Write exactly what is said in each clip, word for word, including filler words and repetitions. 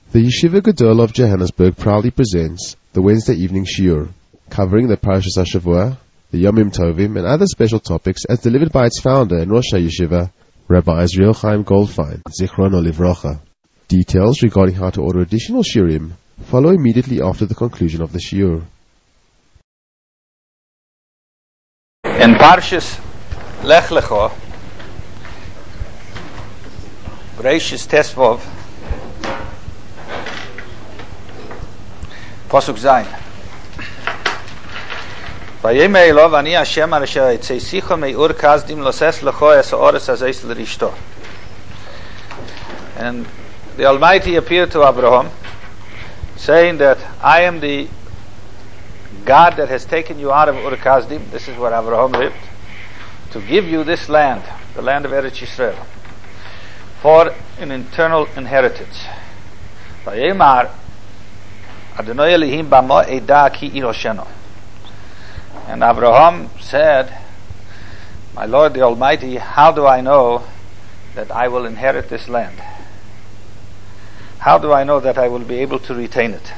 The Yeshiva Gedol of Johannesburg proudly presents the Wednesday evening shiur, covering the Parashas HaShavua, the Yomim Tovim, and other special topics as delivered by its founder and Rosh HaYeshiva, Rabbi Israel Chaim Goldfein, Zichrono Livrocha. Details regarding how to order additional shiurim follow immediately after the conclusion of the shiur. In Parshas Lech Lecho, Bereishis Tesvov, Pasuk Zayin. Vayemei Elov ani Hashem asher yitzeisecha me'ur kasdim loses lecho es ha'oretz hazeis l'rishto. And the Almighty appeared to Abraham, saying that I am the God that has taken you out of Ur Kasdim. This is where Abraham lived, to give you this land, the land of Eretz Yisrael, for an eternal inheritance. Vayemar Adonai Elohim b'mo edah ki irosheno. And Abraham said, my Lord the Almighty, how do I know that I will inherit this land? How do I know that I will be able to retain it?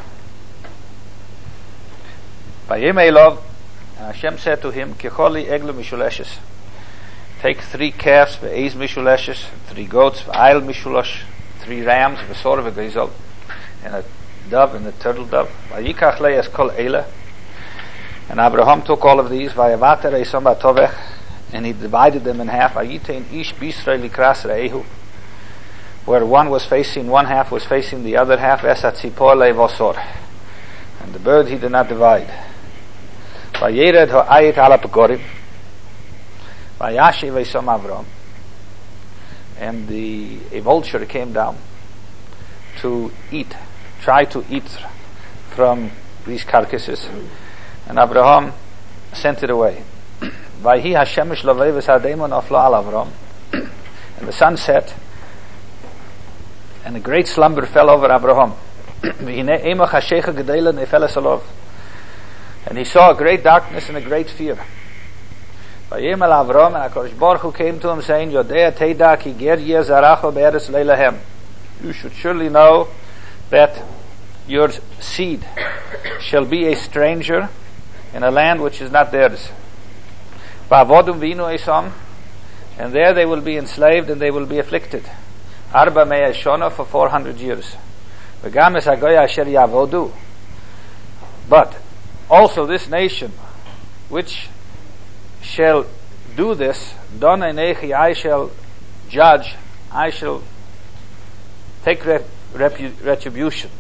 Vayemei Elov, and Hashem said to him, Kecholi eglu mishuleshes. Take three calves, ve'ez mishuleshes, three goats, ve'ayil mishulosh, three rams, ve'sor ve'geizol, and a dove and a turtle dove. Vayikach le'es kol eile. And Abraham took all of these, vayavater eisam ba'tovech, and he divided them in half. Vayitein ish b'Yisrael likras re'ehu, where one was facing, one half was facing the other half, esat tzipor le'vosor. And the bird he did not divide. Vayered ha'ayit ala pegorim, vayashiv eisam Avraham, and the a vulture came down to eat, try to eat from these carcasses, and Abraham sent it away. Vayhi Hashemesh lavei v'sardemon afla al Avraham, and the sun set, and a great slumber fell over Abraham. V'hinei emach hashecha gedela nefeles alov, and he saw a great darkness and a greel fear. Vayemel Avraham, and HaKadosh Baruch Hu came to him saying, Yodea teida ki ger yeh zaracho be'eretz leilahem. You should surely know that your seed shall be a stranger in a land which is not theirs. Va'avodum v'inu esam, and there they will be enslaved and they will be afflicted. Arba me'ah shana, for four hundred years. V'gam es hagoya asher yavodu. But also this nation which shall do this, Don Einechi, I shall judge, I shall take rep- repu- retribution.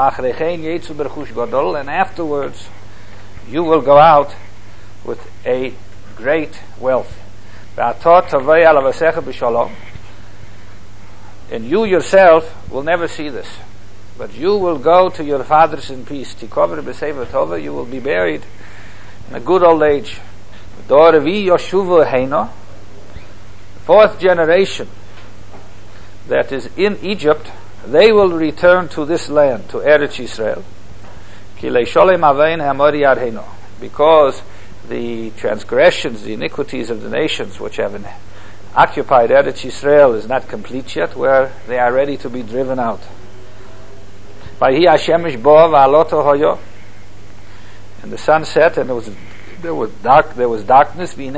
And afterwards you will go out with a great wealth. And you yourself will never see this, but you will go to your fathers in peace. You will be buried in a good old age. The fourth generation that is in Egypt, they will return to this land, to Eretz Yisrael, because the transgressions, the iniquities of the nations which have occupied Eretz Yisrael is not complete yet, where they are ready to be driven out. And the sun set, and there was there was dark there was darkness, and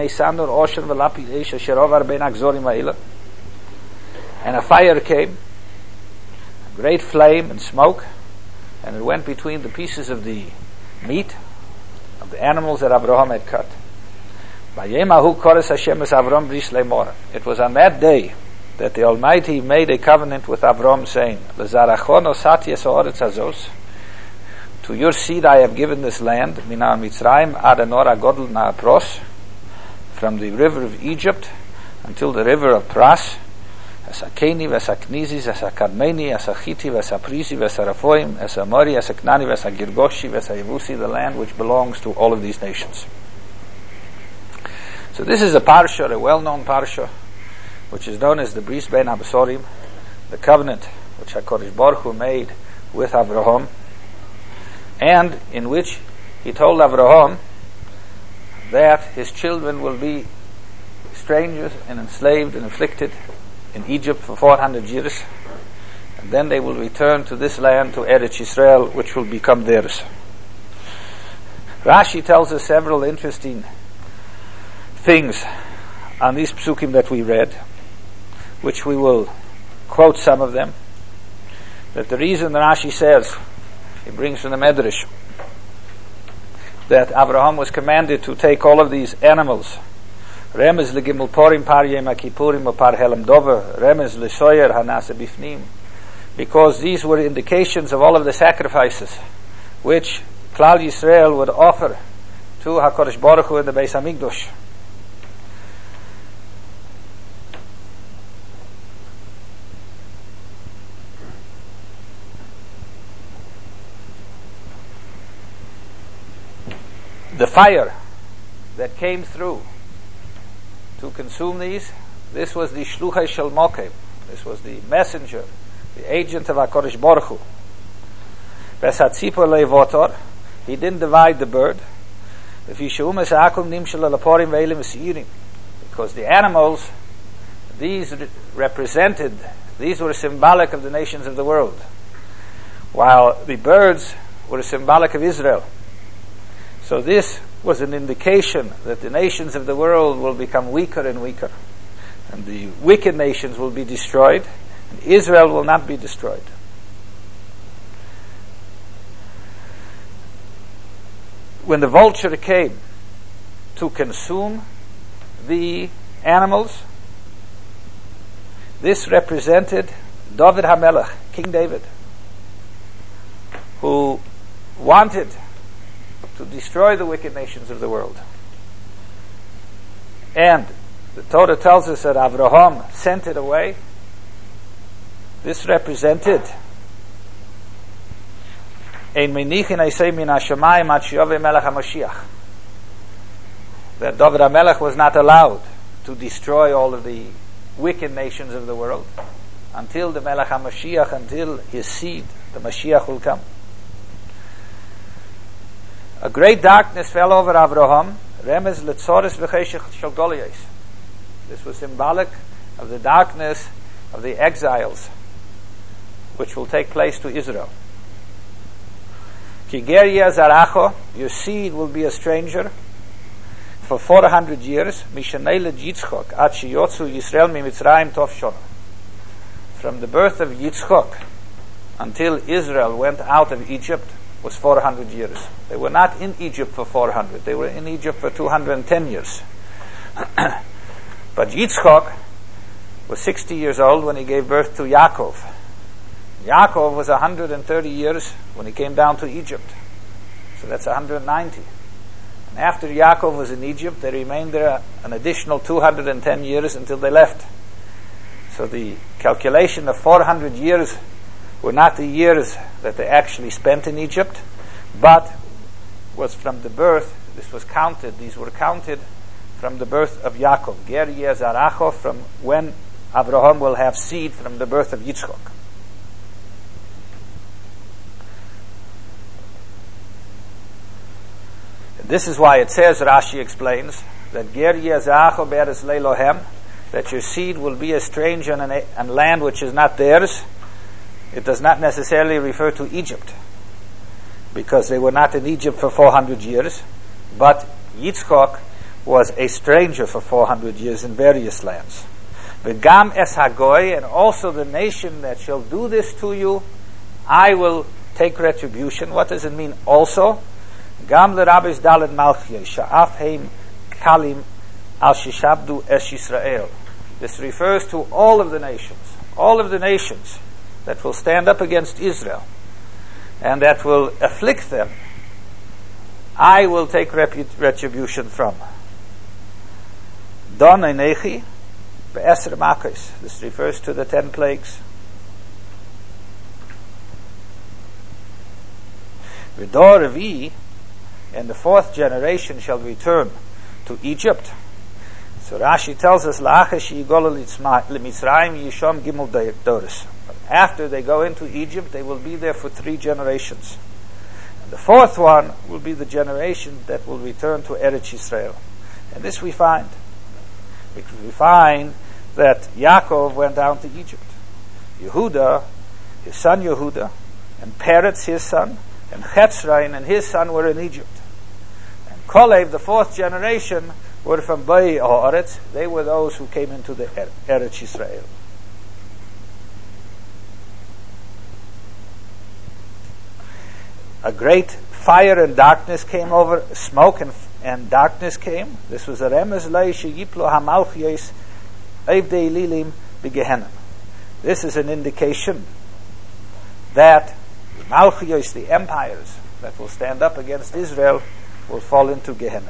a fire came, a great flame and smoke, and it went between the pieces of the meat of the animals that Abraham had cut. It was on that day that the Almighty made a covenant with Abraham, saying, to your seed I have given this land, from the river of Egypt until the river of Pras, as a Keni, as a Knizis, as a Kadmeni, as a Chiti, as a Prisi, as a Raphoim, as a Mori, as a Knani, as a Girgoshi, as a Yevusi, the land which belongs to all of these nations. So this is a parsha, a well-known parsha, which is known as the Bris Ben Absorim, the covenant which HaKadosh Baruch Hu made with Abraham, and in which he told Abraham that his children will be strangers and enslaved and afflicted in Egypt for four hundred years. And then they will return to this land, to Eretz Yisrael, which will become theirs. Rashi tells us several interesting things on these psukim that we read, which we will quote some of them. That the reason Rashi says, he brings from the Medrash, that Abraham was commanded to take all of these animals, Remez legimel porim par yom kippurim or par helam dover, Remez lesoyer hanase bifnim, because these were indications of all of the sacrifices which Klal Yisrael would offer to HaKadosh Baruch Hu in the Beis HaMikdash. The fire that came through to consume these, this was the Shluchai Shel Mokem. This was the messenger, the agent of HaKadosh Baruch Hu. Besatzipor levotor, he didn't divide the bird. Because the animals, these represented, these were symbolic of the nations of the world, while the birds were symbolic of Israel. So this was an indication that the nations of the world will become weaker and weaker, and the wicked nations will be destroyed, and Israel will not be destroyed. When the vulture came to consume the animals, this represented David HaMelech, King David, who wanted to destroy the wicked nations of the world. And the Torah tells us that Avraham sent it away. This represented Ein menichin eisei min hashamayim ad sheyoveh melech HaMashiach, that David HaMelech was not allowed to destroy all of the wicked nations of the world until the Melech HaMashiach, until his seed, the Mashiach, will come. A great darkness fell over Avraham, remez letzoris v'cheshech shel Goliath. This was symbolic of the darkness of the exiles, which will take place to Israel. Ki ger yeh zaracho, your seed will be a stranger for four hundred years. Mishanei leYitzchok ad sheyotzu Yisrael mimitzrayim tov shona. From the birth of Yitzchok until Israel went out of Egypt was four hundred years. They were not in Egypt for four hundred. They were in Egypt for two hundred ten years. But Yitzchok was sixty years old when he gave birth to Yaakov. Yaakov was one hundred thirty years when he came down to Egypt. So that's one hundred ninety. And after Yaakov was in Egypt, they remained there an additional two hundred ten years until they left. So the calculation of four hundred years were not the years that they actually spent in Egypt, but was from the birth, this was counted, these were counted from the birth of Yaakov. Ger yeh zaracho, from when Abraham will have seed from the birth of Yitzchok. This is why it says, Rashi explains, that Ger yeh zaracho be'eretz leilohem, that your seed will be a stranger in a land which is not theirs. It does not necessarily refer to Egypt, because they were not in Egypt for four hundred years, but Yitzchok was a stranger for four hundred years in various lands. V'gam es hagoy, and also the nation that shall do this to you, I will take retribution. What does it mean also? Gam l'rabis daled malchiyeh, sha'af heim kalim al shishabdu es Yisrael. This refers to all of the nations, all of the nations that will stand up against Israel and that will afflict them. I will take repu- retribution from. Don einechi be'eser makos. This refers to the ten plagues. V'dor revi, and the fourth generation shall return to Egypt. So Rashi tells us, La'achesh yigol l'mitzrayim yishom gimel doros. After they go into Egypt, they will be there for three generations. And the fourth one will be the generation that will return to Eretz Yisrael. And this we find. Because we find that Yaakov went down to Egypt. Yehuda his son Yehuda, and Peretz, his son, and Chetzrain and his son were in Egypt. And Kolev, the fourth generation, were from Bai Haaretz. They were those who came into the er- Eretz Yisrael. A great fire and darkness came over, smoke and, and darkness came. This was a remez lei sheyiplo hamalchiyos evdei lilim b'gehenim. This is an indication that the malchiyos, the empires that will stand up against Israel, will fall into Gehenna.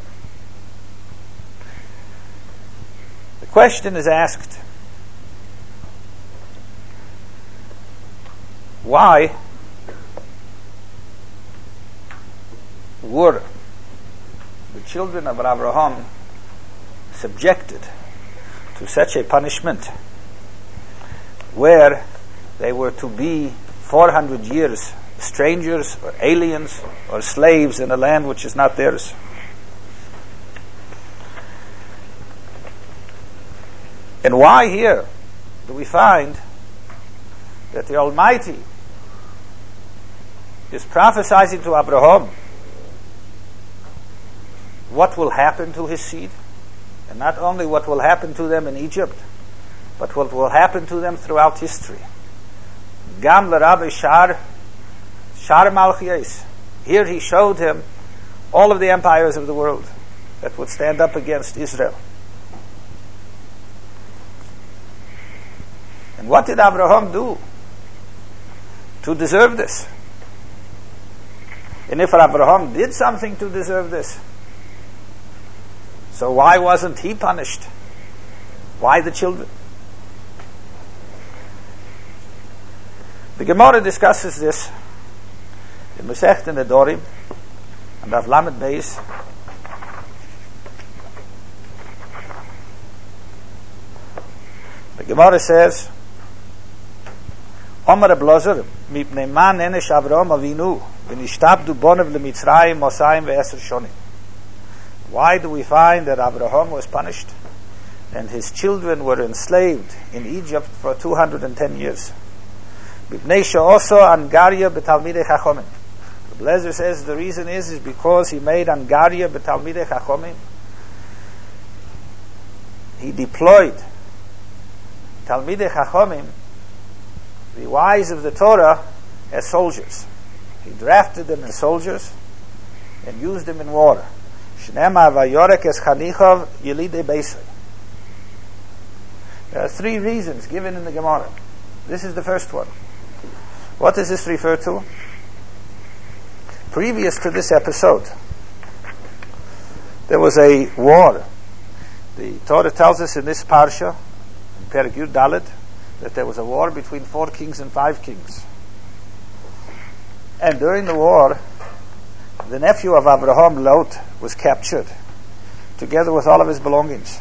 The question is asked, why were the children of Abraham subjected to such a punishment where they were to be four hundred years strangers or aliens or slaves in a land which is not theirs? And why here do we find that the Almighty is prophesying to Abraham what will happen to his seed, and not only what will happen to them in Egypt, but what will happen to them throughout history? Gam l'Rabbi Shar Shar Malchiyos. Here he showed him all of the empires of the world that would stand up against Israel. And what did Abraham do to deserve this? And if Abraham did something to deserve this, so why wasn't he punished? Why the children? The Gemara discusses this in Masechet Nedorim and Daf Lamed Beis. The Gemara says, Omar Ablozer, mipnei man enesh Avraham Avinu, v'nishtabdu bonev lemitzrayim mosayim ve'eser shonim. Why do we find that Abraham was punished and his children were enslaved in Egypt for two hundred ten years? Mipnei she'oso angaria b'talmidei chachomim. The Blazer says the reason is, is because he made angaria b'talmidei chachomim. He deployed talmidei chachomim, the wise of the Torah, as soldiers. He drafted them as soldiers and used them in war. Shnema vayorek es chanichov yelidei beisai. There are three reasons given in the Gemara. This is the first one. What does this refer to? Previous to this episode, there was a war. The Torah tells us in this parsha, in Perek Yud Dalet, that there was a war between four kings and five kings. And during the war, the nephew of Abraham, Lot, was captured, together with all of his belongings.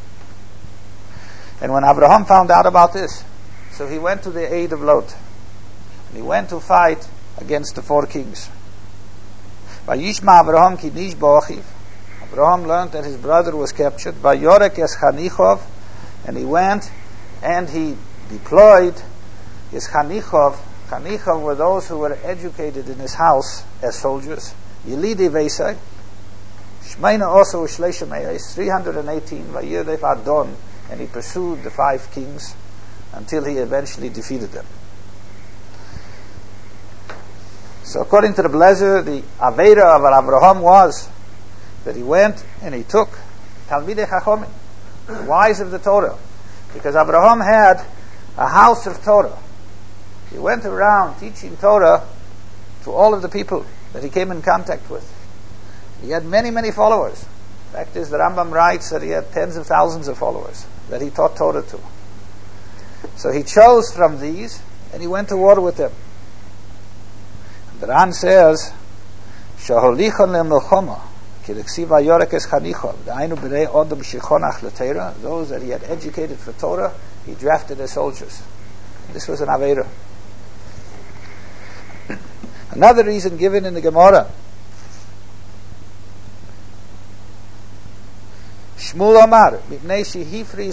And when Abraham found out about this, so he went to the aid of Lot. And he went to fight against the four kings. Vayishma Abraham ki nish bo'achiv. Abraham learned that his brother was captured. Vayorek es chanichov. And he went and he deployed his chanichov. Chanichov were those who were educated in his house as soldiers. Yelidei veisai. Shmeina also shleisha me'es. three hundred eighteen. Vayirdev Adon. And he pursued the five kings until he eventually defeated them. So according to the Blazer, the Aveira of Abraham was that he went and he took Talmidei Chachomim, the wise of the Torah, because Abraham had a house of Torah. He went around teaching Torah to all of the people that he came in contact with. He had many, many followers. The fact is, the Rambam writes that he had tens of thousands of followers that he taught Torah to. So he chose from these and he went to war with them. The Ran says, "Shaholichon le'melchoma, kireksiva yorek es chanichon, da'ainu b'rei odom shichonach le'teira." Those that he had educated for Torah, he drafted as soldiers. This was an aveira. Another reason given in the Gemara. Shmuel Omar, mipnei shehifriz al mideisav shel HaKadosh Baruch Hu shenemar b'mea edo. Shmuel Omar, mipnei shehifriz al mideisav shel HaKadosh Baruch Hu shenemar b'mea edo. Shmuel Omar, mipnei shehifriz al mideisav shel HaKadosh Baruch Hu shenemar b'mea edo.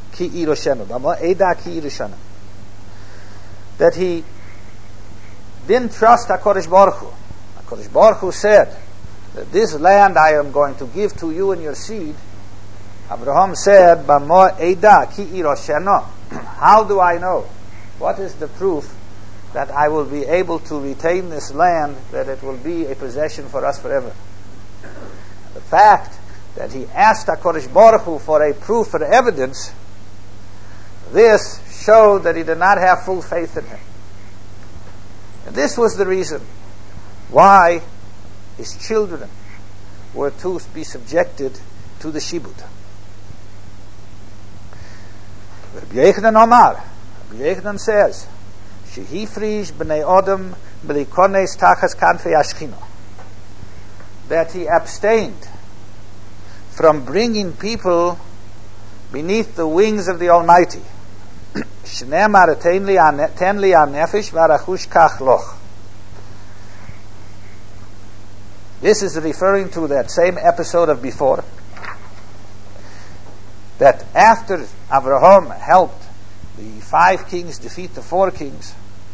ki iroshenu. Bamo eda ki iroshenu. That he didn't trust HaKadosh Baruch Hu. HaKadosh Baruch Hu said that this land I am going to give to you and your seed. Abraham said, Bamo eda ki iroshenu. How do I know? What is the proof that I will be able to retain this land, that it will be a possession for us forever? The fact that he asked HaKadosh Baruch Hu for a proof, for evidence, this showed that he did not have full faith in him. And this was the reason why his children were to be subjected to the shibud. Rabbi Yochanan Omar, Rabbi Yochanan says, Shehifrish b'nei Odom b'likones tachas kanfei Ashchina, that he abstained from bringing people beneath the wings of the Almighty. Shneimar ten li hanefesh v'arachush kach loch. This is referring to that same episode of before, that after Abraham helped the five kings defeat the four kings,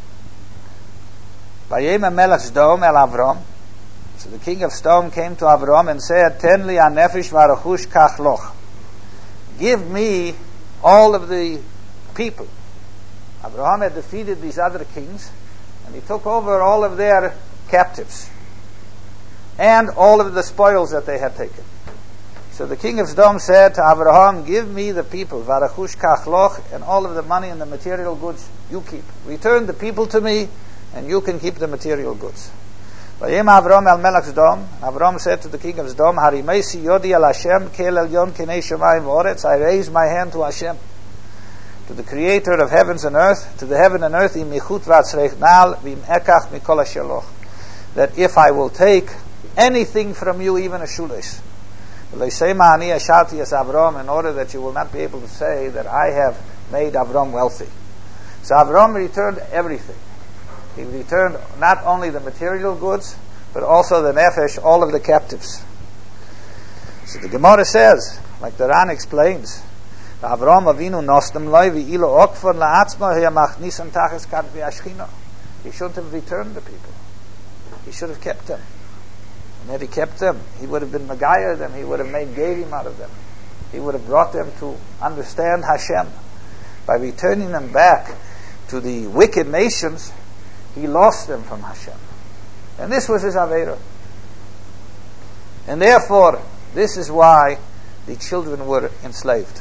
Vayema melech Sdom el Avram, so the king of Sodom came to Abraham and said, Ten li hanefesh v'arachush kach loch. Give me all of the people. Abraham had defeated these other kings, and he took over all of their captives and all of the spoils that they had taken. So the king of Sodom said to Abraham, give me the people, v'arachush kach loch, and all of the money and the material goods you keep. Return the people to me, and you can keep the material goods. Vayem Avram el melech Sodom. Avram said to the king of Sodom, Harimeisi yodi el Hashem kel elyon kinei shamayim v'oretz. I raise my hand to Hashem, to the Creator of heavens and earth, to the heaven and earth, im michut v'atzreich nal v'im ekach mikol hasheloch, that if I will take anything from you, even a shoelace, in order that you will not be able to say that I have made Avram wealthy. So Avram returned everything. He returned not only the material goods, but also the nefesh, all of the captives. So the Gemara says, like the Ran explains, Avram Avinu nostem loy v'ilo okfon la'atzma heyamachnisan tachas kan v'ashchina. He shouldn't have returned the people. He should have kept them. And had he kept them, he would have been Megayah them, he would have made Gevim out of them. He would have brought them to understand Hashem. By returning them back to the wicked nations, he lost them from Hashem. And this was his Aveirah. And therefore, this is why the children were enslaved.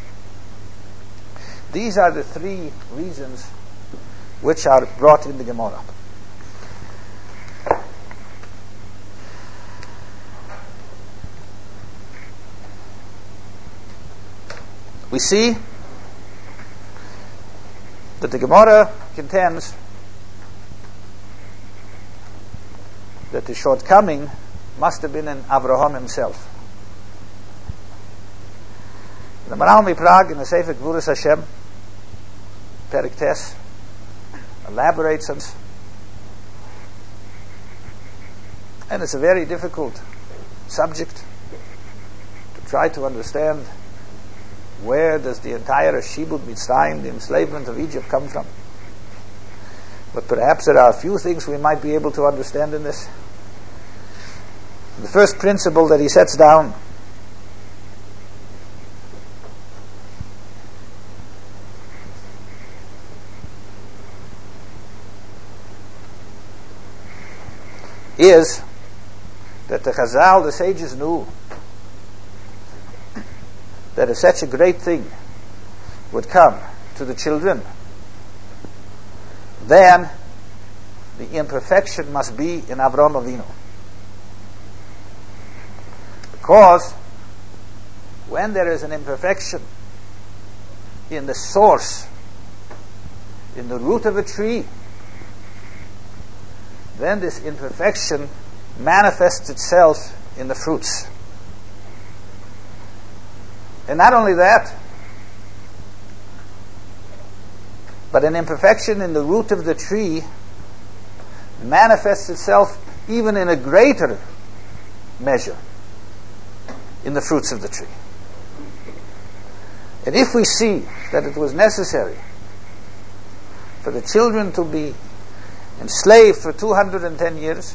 These are the three reasons which are brought in the Gemara. We see that the Gemara contends that the shortcoming must have been in Avraham himself. The Maral Miprag in the Sefer Gvuras Hashem, Perek Tes, elaborates on, and it's a very difficult subject to try to understand. Where does the entire Shibud Mitzrayim, the enslavement of Egypt, come from? But perhaps there are a few things we might be able to understand in this. The first principle that he sets down is that the Chazal, the sages, knew that if such a great thing would come to the children, then the imperfection must be in Avraham Avinu. Because when there is an imperfection in the source, in the root of a tree, then this imperfection manifests itself in the fruits. And not only that, but an imperfection in the root of the tree manifests itself even in a greater measure in the fruits of the tree. And if we see that it was necessary for the children to be enslaved for two hundred ten years,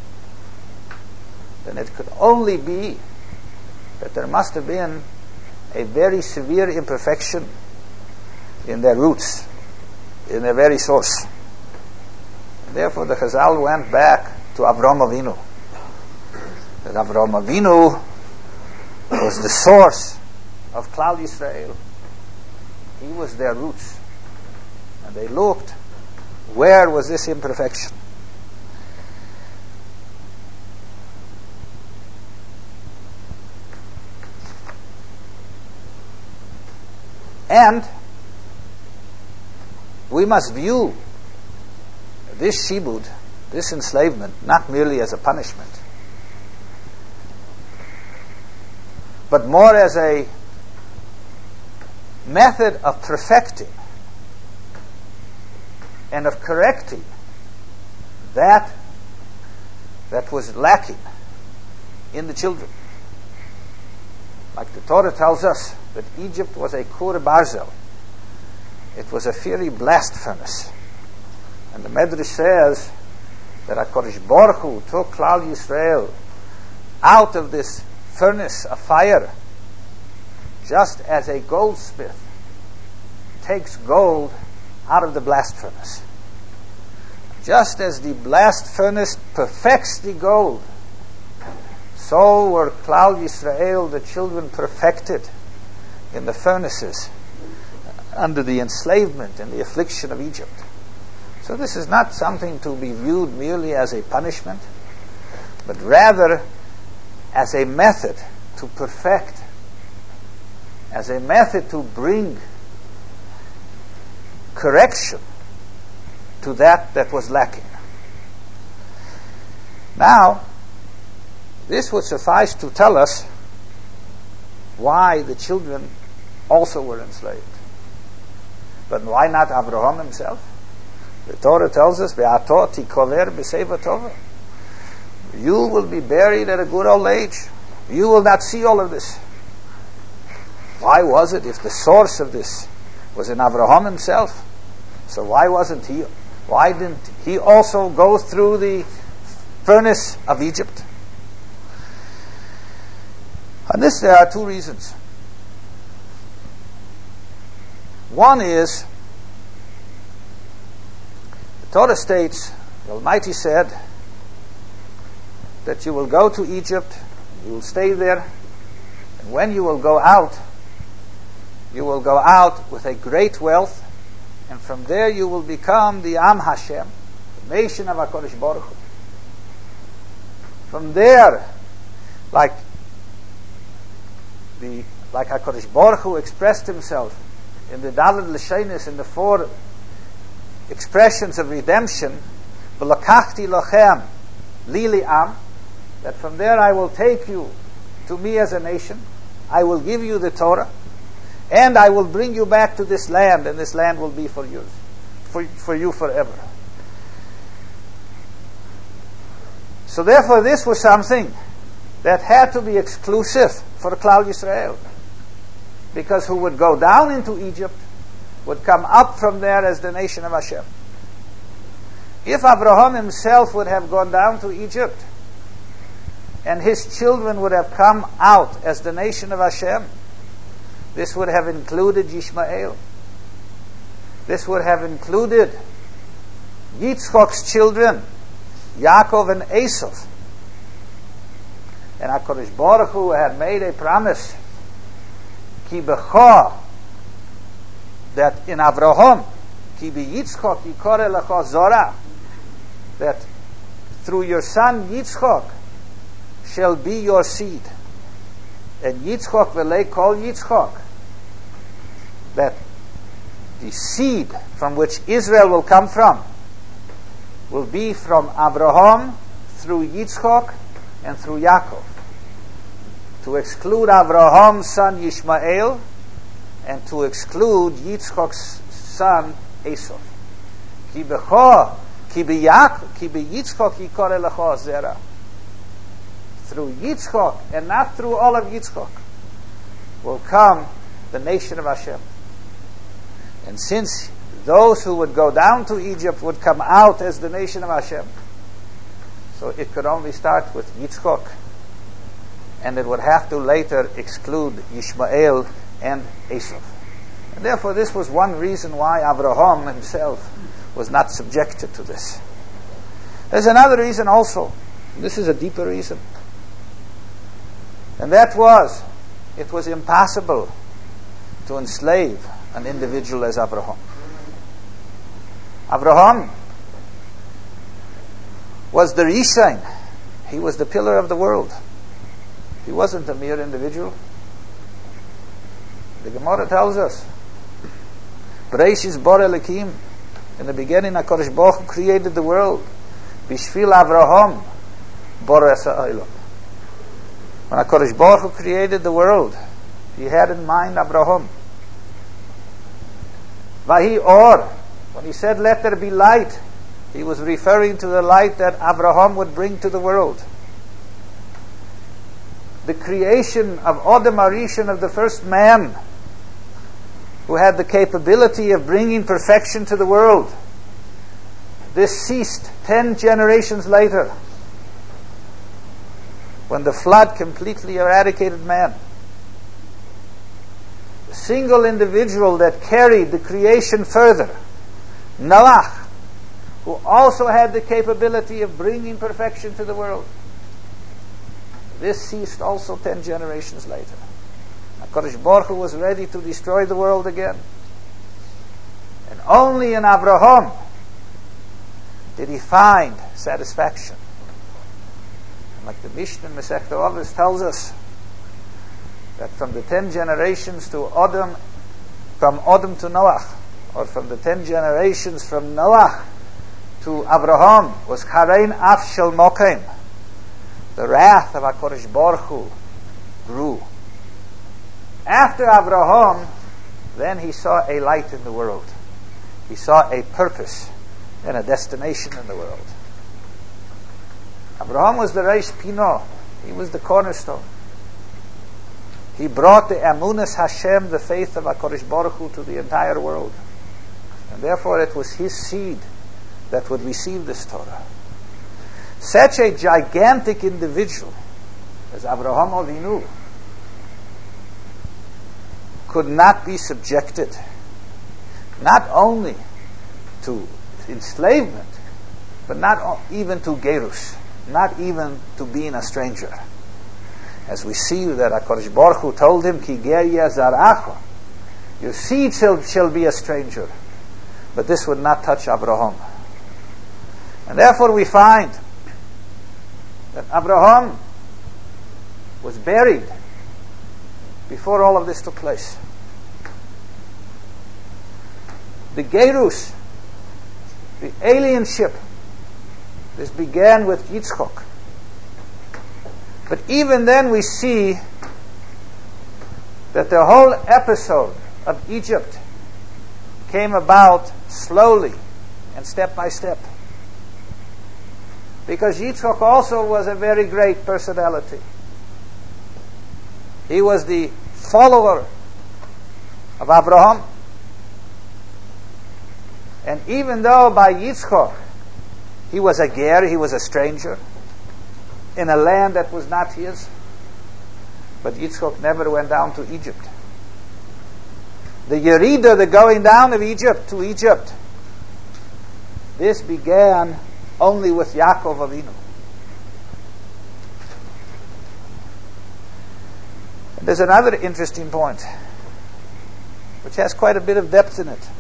then it could only be that there must have been a very severe imperfection in their roots, in their very source. And therefore the Chazal went back to Avraham Avinu. That Avraham Avinu was the source of Klal Yisrael. He was their roots. And they looked, where was this imperfection? And we must view this shibud, this enslavement, not merely as a punishment, but more as a method of perfecting and of correcting that that was lacking in the children. Like the Torah tells us that Egypt was a kur barzel. It was a fiery blast furnace. And the Medrash says that HaKadosh Baruch Hu took Klal Yisrael out of this furnace of fire, just as a goldsmith takes gold out of the blast furnace. Just as the blast furnace perfects the gold, so were Klal Yisrael, the children, perfected in the furnaces under the enslavement and the affliction of Egypt. So this is not something to be viewed merely as a punishment, but rather as a method to perfect, as a method to bring correction to that that was lacking. Now, this would suffice to tell us why the children also were enslaved. But why not Abraham himself? The Torah tells us, "Ve'ato tikover b'seva tova." You will be buried at a good old age. You will not see all of this. Why was it, if the source of this was in Abraham himself? So why wasn't he? Why didn't he also go through the furnace of Egypt? On this there are two reasons. One is, the Torah states, the Almighty said that you will go to Egypt, you will stay there, and when you will go out, you will go out with a great wealth, and from there you will become the Am Hashem, the nation of HaKadosh Baruch Hu. From there, like the like HaKadosh Baruch Hu expressed himself in the Dalet L'Shenis, in the four expressions of redemption, V'lakachti lochem li am, that from there I will take you to me as a nation, I will give you the Torah, and I will bring you back to this land, and this land will be for you, for, for you forever. So therefore this was something that had to be exclusive for Klal Yisrael. Because who would go down into Egypt would come up from there as the nation of Hashem. If Abraham himself would have gone down to Egypt, and his children would have come out as the nation of Hashem, this would have included Yishmael. This would have included Yitzchok's children, Yaakov and Esav. And HaKadosh Baruch Hu had made a promise, Ki becha, that in Avraham, Ki be Yitzchok yikore lecha zora, that through your son Yitzchok shall be your seed. And Yitzchok v'lei kol Yitzchok, that the seed from which Israel will come from will be from Abraham through Yitzchok and through Yaakov. To exclude Abraham's son Yishmael and to exclude Yitzchok's son Esav. Ki becha, ki be Yaakov, ki be Yitzchok yikore lecha zera. Through Yitzchok and not through all of Yitzchok will come the nation of Hashem. And since those who would go down to Egypt would come out as the nation of Hashem, so it could only start with Yitzchok, and it would have to later exclude Yishmael and Esav. And therefore this was one reason why Abraham himself was not subjected to this. There's another reason also. This is a deeper reason. And that was, it was impossible to enslave an individual as Abraham. Abraham was the Rishon. He was the pillar of the world. He wasn't a mere individual. The Gemara tells us, Bereishis bar Elokim, in the beginning HaKadosh Baruch Hu created the world. Bishvil Avraham bara ha'olam. When HaKadosh Baruch Hu created the world, He had in mind Abraham. Vahi or, when He said, let there be light, He was referring to the light that Abraham would bring to the world. The creation of Adam Arishon, of the first man, who had the capability of bringing perfection to the world, this ceased ten generations later, when the flood completely eradicated man. The single individual that carried the creation further, Noach, who also had the capability of bringing perfection to the world, this ceased also ten generations later. HaKadosh Baruch Hu was ready to destroy the world again. And only in Abraham did he find satisfaction. And like the Mishnah in Masechta Avos tells us, that from the ten generations to Adam, from Adam to Noach, or from the ten generations from Noach to Abraham, was Karein Af Shel Mokaim. The wrath of HaKadosh Baruch Hu grew. After Abraham, then he saw a light in the world. He saw a purpose and a destination in the world. Abraham was the Reish Pino. He was the cornerstone. He brought the Amunas Hashem, the faith of HaKadosh Baruch Hu, to the entire world. And therefore it was his seed that would receive this Torah. Such a gigantic individual as Abraham Avinu could not be subjected not only to enslavement, but not even to gerus, not even to being a stranger. As we see that HaKadosh Baruch Hu told him, Ki ger yazaracha, your seed shall, shall be a stranger. But this would not touch Abraham. And therefore we find that Abraham was buried before all of this took place. The gerus, the alienship, this began with Yitzchok. But even then we see that the whole episode of Egypt came about slowly and step by step. Because Yitzchok also was a very great personality. He was the follower of Abraham. And even though by Yitzchok he was a ger, he was a stranger in a land that was not his, but Yitzchok never went down to Egypt. The Yerida, the going down of Egypt to Egypt, this began only with Yaakov Avinu. And there's another interesting point, which has quite a bit of depth in it.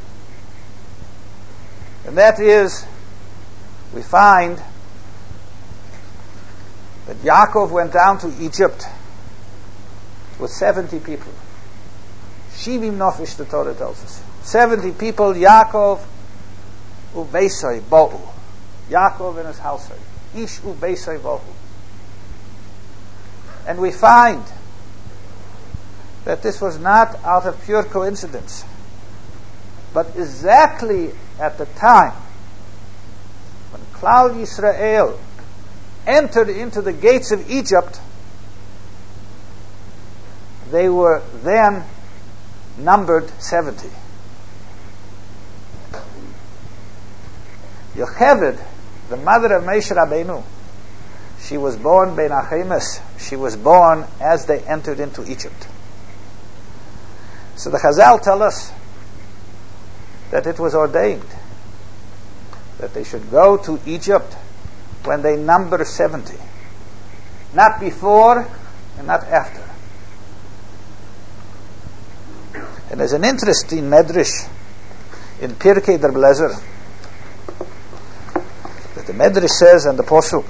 And that is, we find that Yaakov went down to Egypt with seventy people. Shivim Nofish, the Torah tells us. seventy people, Yaakov ubeisai bo'u. Yaakov and his household. Ish ubeisai bo'u. And we find that this was not out of pure coincidence, but exactly at the time when Klal Yisrael entered into the gates of Egypt, they were then numbered seventy. Yocheved, the mother of Moshe Rabbeinu, she was born Ben Achemes. She was born as they entered into Egypt. So the Chazal tell us that it was ordained that they should go to Egypt when they number seventy. Not before and not after. And there's an interesting medrash in Pirkei der Blezer that the medrash says in the Posuk,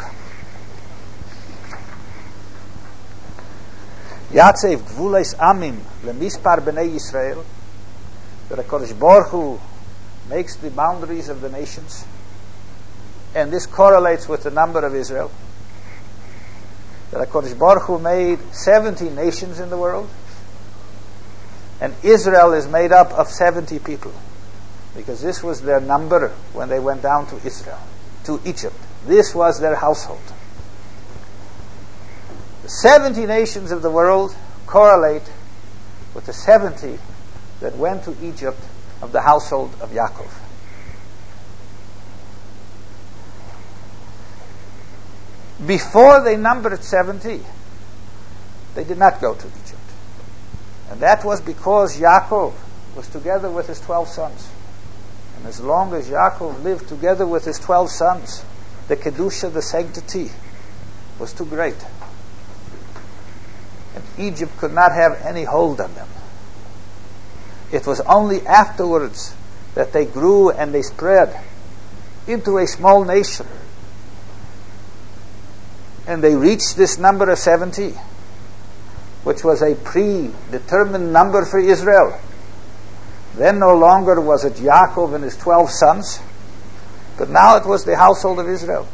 Yatzev Gvules Amim Lemispar Bnei Yisrael, that HaKadosh Baruch Hu makes the boundaries of the nations, and this correlates with the number of Israel. That HaKadosh Baruch Hu made seventy nations in the world, and Israel is made up of seventy people, because this was their number when they went down to Israel, to Egypt. This was their household. The seventy nations of the world correlate with the seventy that went to Egypt of the household of Yaakov. Before they numbered seventy, they did not go to Egypt. And that was because Yaakov was together with his twelve sons. And as long as Yaakov lived together with his twelve sons, the Kedusha, the sanctity, was too great. And Egypt could not have any hold on them. It was only afterwards that they grew and they spread into a small nation. And they reached this number of seventy, which was a predetermined number for Israel. Then no longer was it Yaakov and his twelve sons, but now it was the household of Israel.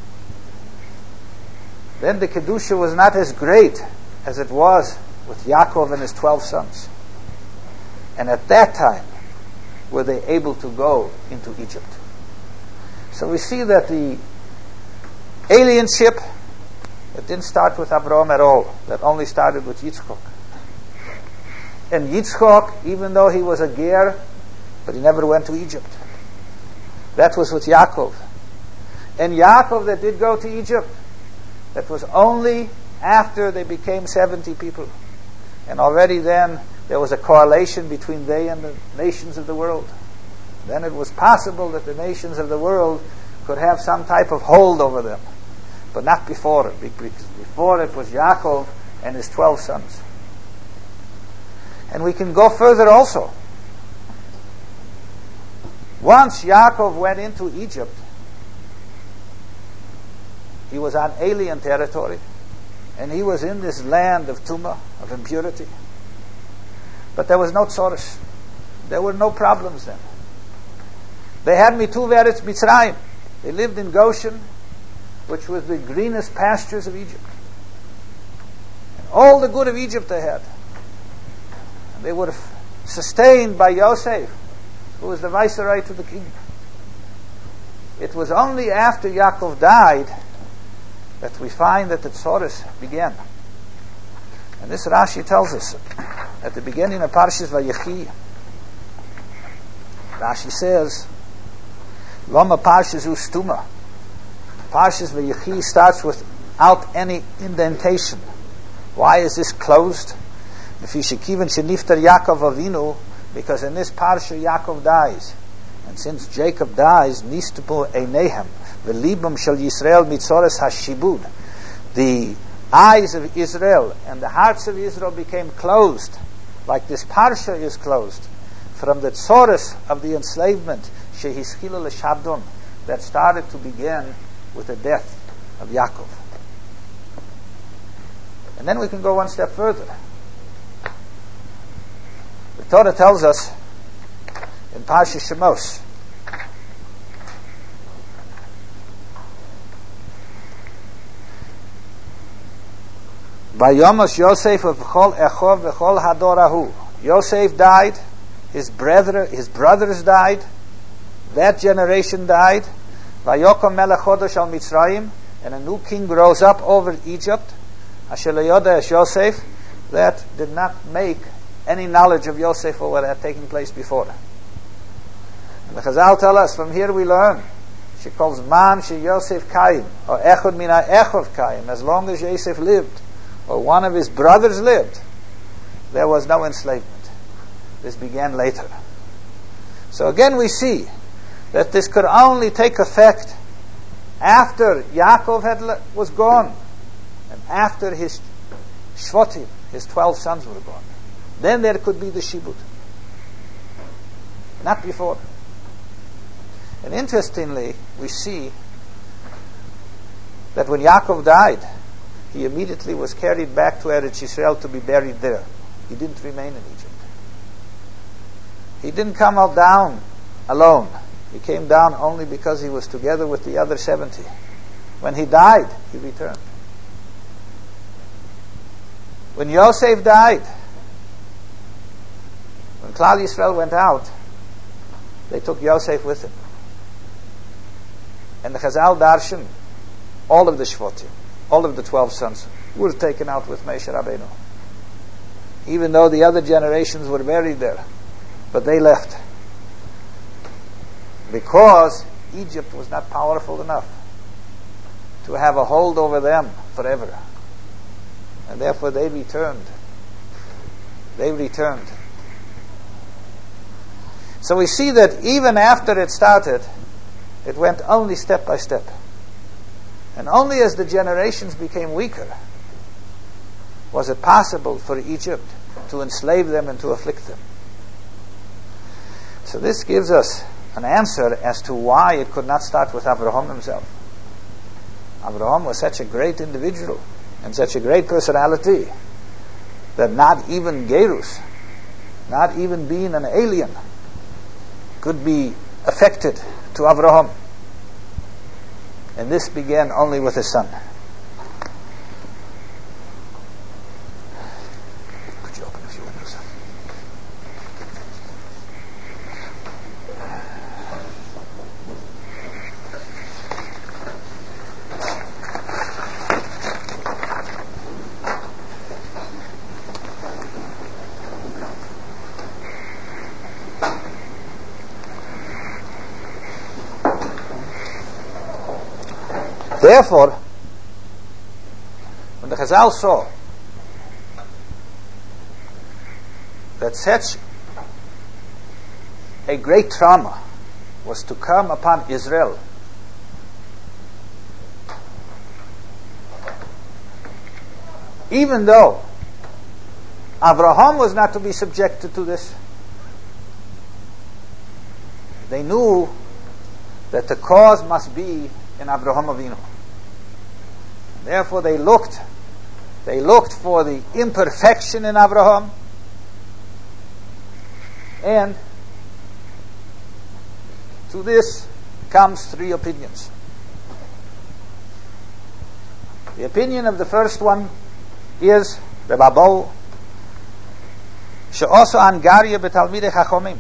Then the Kedusha was not as great as it was with Yaakov and his twelve sons. And at that time were they able to go into Egypt. So we see that the alienship, it didn't start with Abraham at all. That only started with Yitzchak. And Yitzchak, even though he was a ger, but he never went to Egypt. That was with Yaakov. And Yaakov that did go to Egypt, that was only after they became seventy people. And already then there was a correlation between they and the nations of the world. Then it was possible that the nations of the world could have some type of hold over them. But not before it, because before it was Yaakov and his twelve sons. And we can go further also. Once Yaakov went into Egypt, he was on alien territory, and he was in this land of tumah, of impurity. But there was no tzoros. There were no problems then. They had mituv eretz Mitzrayim. They lived in Goshen, which was the greenest pastures of Egypt. And all the good of Egypt they had. And they were sustained by Yosef, who was the viceroy to the king. It was only after Yaakov died that we find that the tzoros began. And this Rashi tells us at the beginning of Parshas Vayechi. Rashi says, Loma Parshas Ustuma. Parshas Vayechi starts without any indentation. Why is this closed? Because in this parsha Yaakov dies, and since Jacob dies, Nistabu Einehem, Velibam Shel Yisrael Mitzoros Hashibud, the eyes of Israel and the hearts of Israel became closed, like this parsha is closed, from the tzoros of the enslavement Shehischila L'Shabdon, that started to begin with the death of Yaakov. And then we can go one step further. The Torah tells us in Parshas Shemos, Vayomos Yosef v'chol echov v'chol hadorahu. Yosef died, his brother, his brothers died, that generation died. Vayokom melech chodesh al Mitzrayim, and a new king rose up over Egypt. Asher lo yoda es Yosef, that did not make any knowledge of Yosef or what had taken place before. And the Chazal tell us, from here we learn, she calls man she Yosef Kaim, or Echod mina Echov Kaim, as long as Yosef lived, or one of his brothers lived, there was no enslavement. This began later. So again we see that this could only take effect after Yaakov had le- was gone, and after his Shvatim, his twelve sons were gone. Then there could be the Shibud. Not before. And interestingly, we see that when Yaakov died, he immediately was carried back to Eretz Yisrael to be buried there. He didn't remain in Egypt. He didn't come out down alone. He came down only because he was together with the other seventy. When he died, he returned. When Yosef died, when Klal Yisrael went out, they took Yosef with him. And the Chazal Darshan, all of the Shvatim, all of the twelve sons, were taken out with Moshe Rabbeinu. Even though the other generations were buried there. But they left. Because Egypt was not powerful enough to have a hold over them forever. And therefore they returned. They returned. So we see that even after it started, it went only step by step. And only as the generations became weaker was it possible for Egypt to enslave them and to afflict them. So this gives us an answer as to why it could not start with Avraham himself. Avraham was such a great individual and such a great personality that not even Gerus, not even being an alien, could be affected to Avraham. And this began only with his son. Could you open a few windows? Therefore, when the Chazal saw that such a great trauma was to come upon Israel, even though Avraham was not to be subjected to this, they knew that the cause must be in Avraham Avinu. Therefore they looked they looked for the imperfection in Avraham, and to this comes three opinions. The opinion of the first one is Reb Abou she'oso angaria betalmidei chachomim,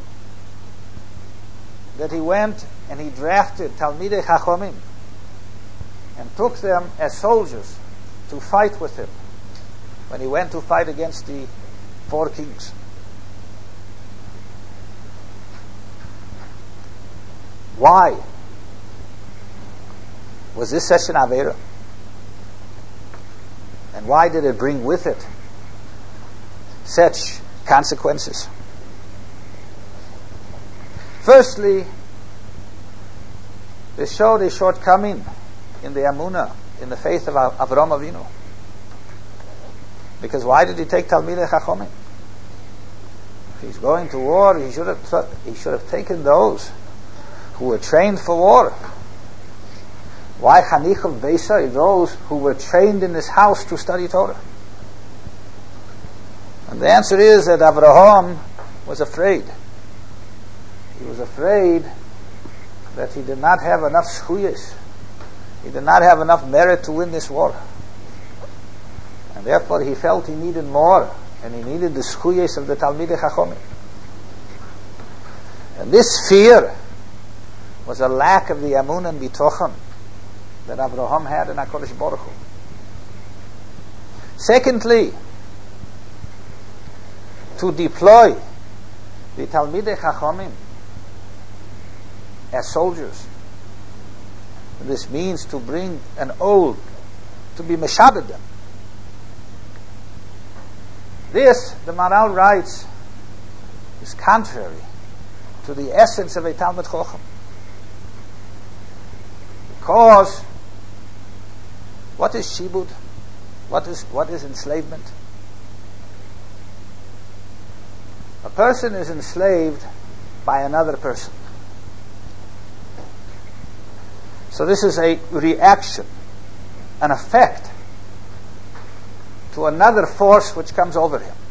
that he went and he drafted talmidei chachomim and took them as soldiers to fight with him when he went to fight against the four kings. Why was this such an Aveira? And why did it bring with it such consequences? Firstly, they showed a shortcoming in the Amunah, in the faith of Avraham Avinu. Because why did he take Talmidei Chachomim? If he's going to war, he should have he should have taken those who were trained for war. Why Chanich of Beisai? Those who were trained in his house to study Torah. And the answer is that Avraham was afraid. He was afraid that he did not have enough schuyas. He did not have enough merit to win this war. And therefore he felt he needed more, and he needed the schuyas of the Talmidei Chachomim. And this fear was a lack of the Amun and Bitochon that Avraham had in HaKadosh Baruch Hu. Secondly, to deploy the Talmidei Chachomim as soldiers. This means to bring an old, to be meshabed them. This, the Maharal writes, is contrary to the essence of a Talmid Chacham. Because what is shibud? What is what is enslavement? A person is enslaved by another person. So this is a reaction, an effect to another force which comes over him.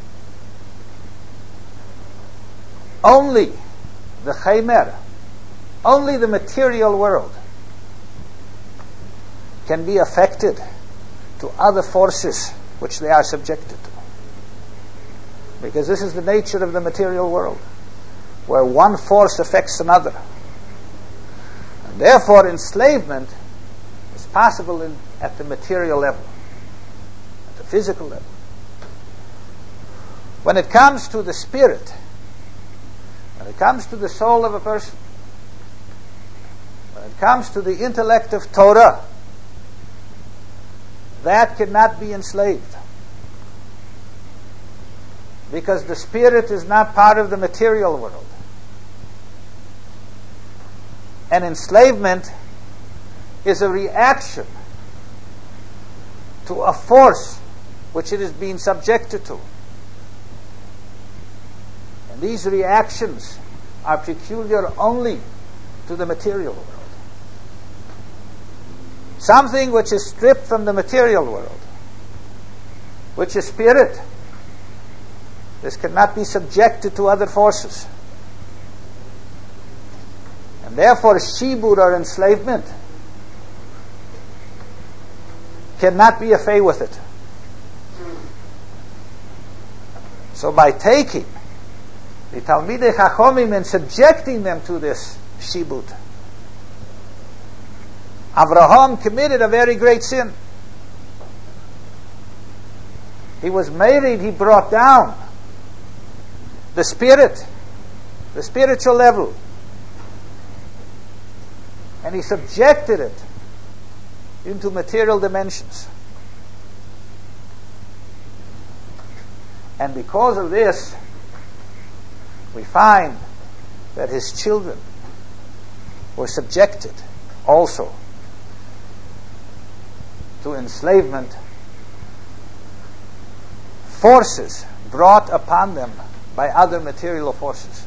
Only the chaymer, only the material world can be affected to other forces which they are subjected to. Because this is the nature of the material world, where one force affects another. And therefore enslavement is possible in, at the material level, at the physical level. When it comes to the spirit, when it comes to the soul of a person, when it comes to the intellect of Torah, that cannot be enslaved. Because the spirit is not part of the material world. And enslavement is a reaction to a force which it is being subjected to. And these reactions are peculiar only to the material world. Something which is stripped from the material world, which is spirit, this cannot be subjected to other forces. And therefore shibud or enslavement cannot be affay with it. So by taking the Talmidei Chachomim and subjecting them to this shibud, Avraham committed a very great sin. He was married, he brought down the spirit, the spiritual level, and he subjected it into material dimensions. And because of this, we find that his children were subjected also to enslavement, forces brought upon them by other material forces.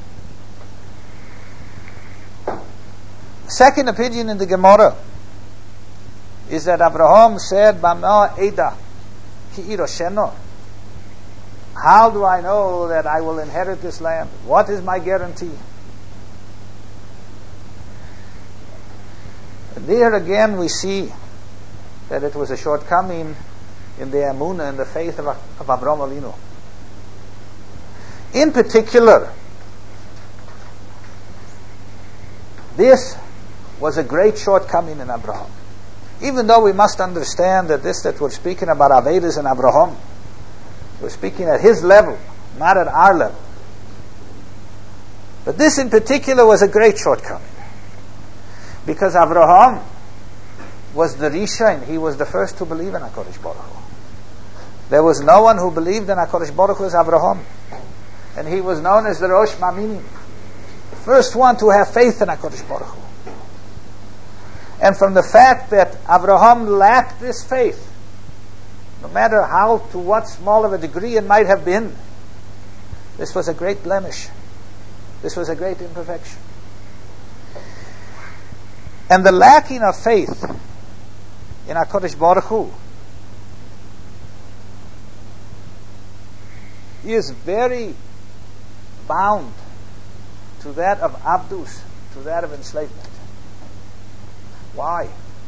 Second opinion in the Gemara is that Abraham said, "Bama Eda ki irosheno." How do I know that I will inherit this land? What is my guarantee? And there again we see that it was a shortcoming in the Emunah and the faith of, of Avraham Avinu. In particular, this was a great shortcoming in Abraham. Even though we must understand that this that we're speaking about Avedas and Abraham, we're speaking at his level, not at our level. But this in particular was a great shortcoming. Because Abraham was the Rishon, he was the first to believe in HaKadosh Baruch Hu. There was no one who believed in HaKadosh Baruch Hu as Abraham. And he was known as the Rosh Maminim, the first one to have faith in HaKadosh Baruch Hu. And from the fact that Abraham lacked this faith, no matter how, to what small of a degree it might have been, this was a great blemish. This was a great imperfection. And the lacking of faith in HaKadosh Baruch Hu is very bound to that of Abdus, to that of enslavement. Why?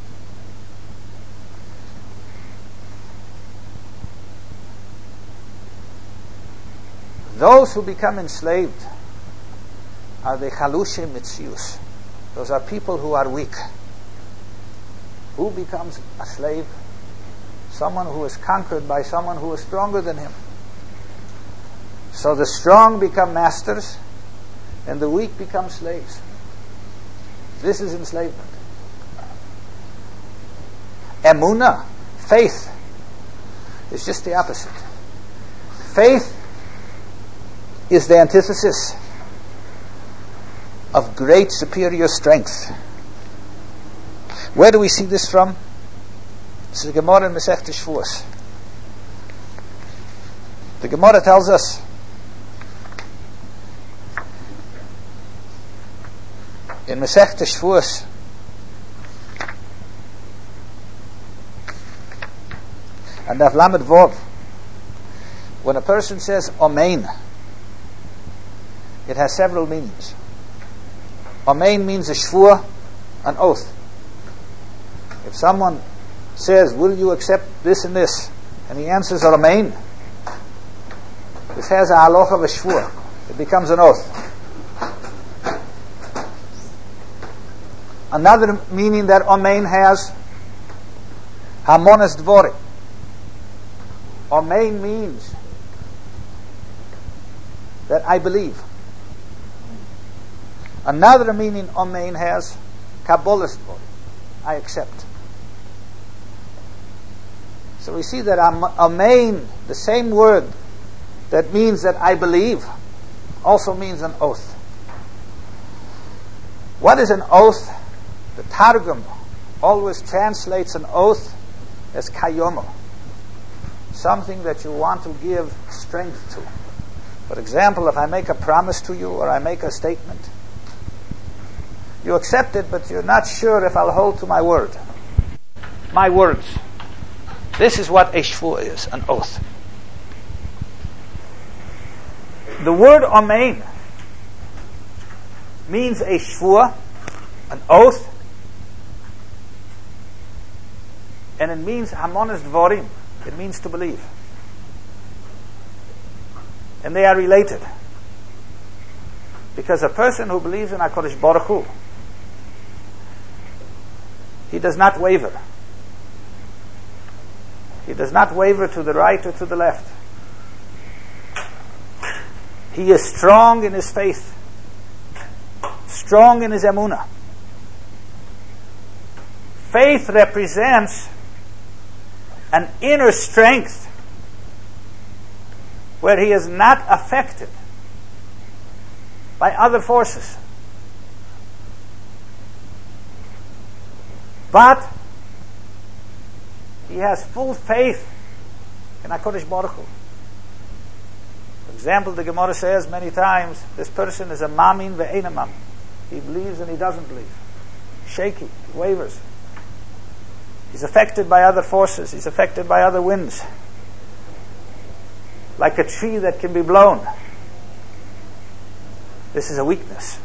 Those who become enslaved are the Chalushe Mitzius. Those are people who are weak. Who becomes a slave? Someone who is conquered by someone who is stronger than him. So the strong become masters and the weak become slaves. This is enslavement. Emunah, faith, is just the opposite. Faith is the antithesis of great superior strength. Where do we see this from? This is the Gemara in Masechta Shavuos. The Gemara tells us in Masechta Shavuos and Daf Lamed Vov, when a person says Amen, it has several meanings. Amen means a shvur, an oath. If someone says, will you accept this and this, and he answers Amen, this has a halacha of a shvur. It becomes an oath. Another meaning that Amen has, Hamonas Dvorim. Amen means that I believe. Another meaning Amen has, Kabbalist Dvorim. I accept. So we see that Amen, the same word that means that I believe, also means an oath. What is an oath? The Targum always translates an oath as kayomo, something that you want to give strength to. For example, if I make a promise to you or I make a statement, you accept it, but you're not sure if I'll hold to my word. My words. This is what a shvur is, an oath. The word Amen means a shvur, an oath, and it means Hamonas Dvorim. It means to believe. And they are related. Because a person who believes in HaKadosh Baruch Hu, he does not waver. He does not waver to the right or to the left. He is strong in his faith, strong in his emunah. Faith represents an inner strength where he is not affected by other forces. But he has full faith in HaKadosh Baruch Hu. For example, the Gemara says many times, this person is a mamin ve'ein mamin. He believes and he doesn't believe. Shaky, he wavers. He's affected by other forces. He's affected by other winds. Like a tree that can be blown. This is a weakness.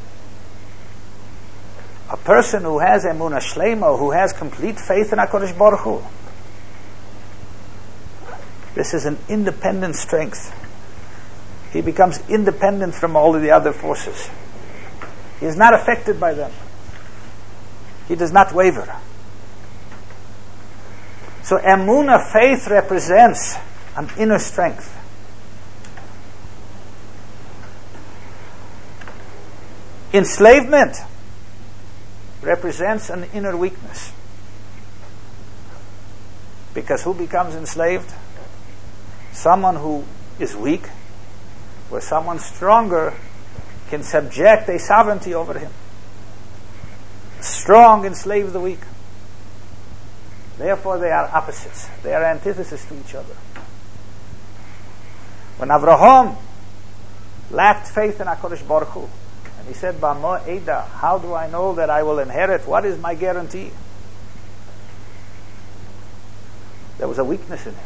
A person who has emunah shleima, who has complete faith in HaKadosh Baruch Hu, this is an independent strength. He becomes independent from all of the other forces. He is not affected by them. He does not waver. So emunah, faith, represents an inner strength. Enslavement represents an inner weakness. Because who becomes enslaved? Someone who is weak, where someone stronger can subject a sovereignty over him. Strong enslave the weak. Therefore they are opposites. They are antithesis to each other. When Avraham lacked faith in HaKadosh Baruch Hu, and he said, Ba'mo Eda, how do I know that I will inherit? What is my guarantee? There was a weakness in him.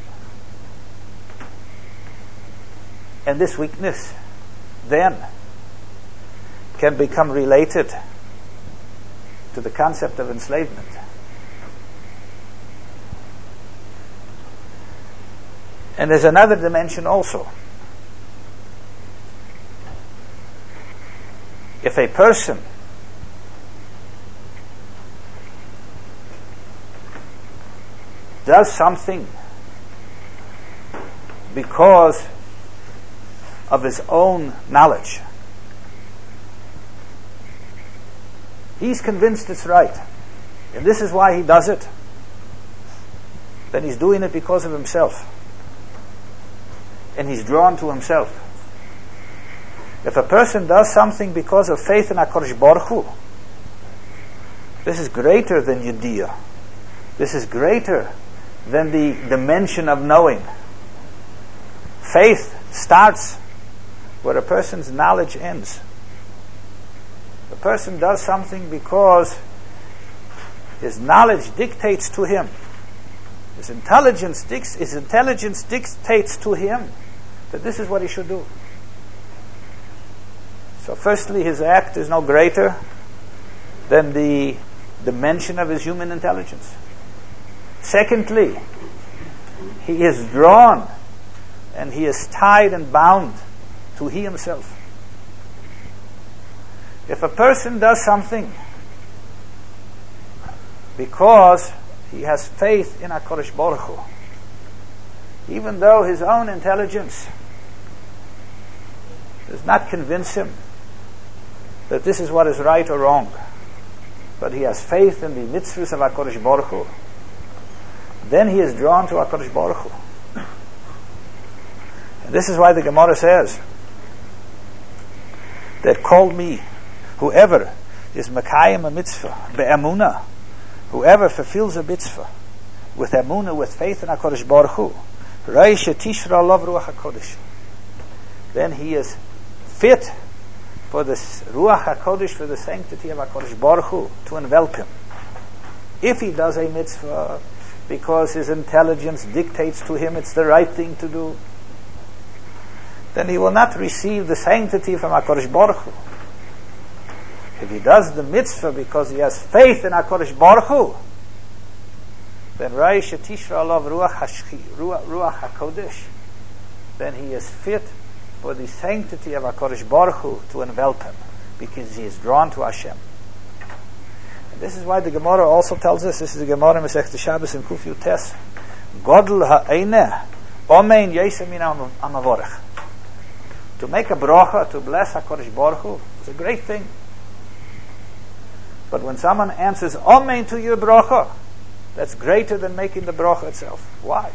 And this weakness then can become related to the concept of enslavement. And there's another dimension also. If a person does something because of his own knowledge. He's convinced it's right. And this is why he does it. Then he's doing it because of himself. And he's drawn to himself. If a person does something because of faith in HaKadosh Baruch Hu, this is greater than Yediyah. This is greater than the dimension of knowing. Faith starts where a person's knowledge ends. A person does something because his knowledge dictates to him. His intelligence, dic- his intelligence dictates to him that this is what he should do. So firstly, his act is no greater than the dimension of his human intelligence. Secondly, he is drawn and he is tied and bound to he himself. If a person does something because he has faith in HaKadosh Baruch Hu, even though his own intelligence does not convince him that this is what is right or wrong, but he has faith in the mitzvahs of HaKadosh Baruch Hu, then he is drawn to HaKadosh Baruch Hu. And this is why the Gemara says that called me, whoever is Mekayim a mitzvah, be'emunah, whoever fulfills a mitzvah with emunah, with faith in HaKadosh Baruch Hu, Reish Tishra Alav Ruach HaKodesh, then he is fit for the Ruach HaKodesh, for the sanctity of HaKadosh Baruch Hu, to envelop him. If he does a mitzvah because his intelligence dictates to him it's the right thing to do, then he will not receive the sanctity from HaKadosh Baruch Hu. If he does the mitzvah because he has faith in HaKadosh Baruch Hu, then Reish Tishra Alav Ruach HaKodesh, then he is fit for the sanctity of HaKadosh Baruch Hu to envelop him, because he is drawn to Hashem. And this is why the Gemara also tells us, this is the Gemara in Masechet Shabbos in Kuf Yutes, Godel ha'eineh omein yesem min ha'mavorech. To make a bracha, to bless HaKadosh Baruch Hu, is a great thing. But when someone answers Amen to your bracha, that's greater than making the bracha itself. Why?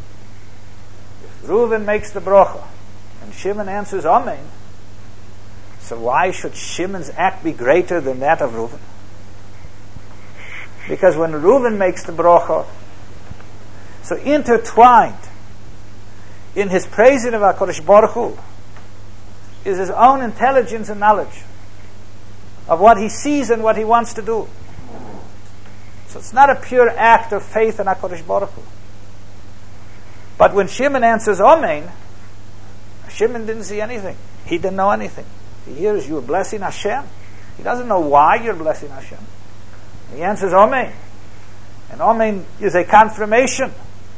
If Reuven makes the bracha and Shimon answers Amen, so why should Shimon's act be greater than that of Reuven? Because when Reuven makes the bracha, so intertwined in his praising of HaKadosh Baruch Hu is his own intelligence and knowledge of what he sees and what he wants to do. So it's not a pure act of faith in HaKadosh Baruch Hu. But when Shimon answers Amen, Shimon didn't see anything. He didn't know anything. He hears you are blessing Hashem. He doesn't know why you're blessing Hashem. He answers Amen. And Amen is a confirmation.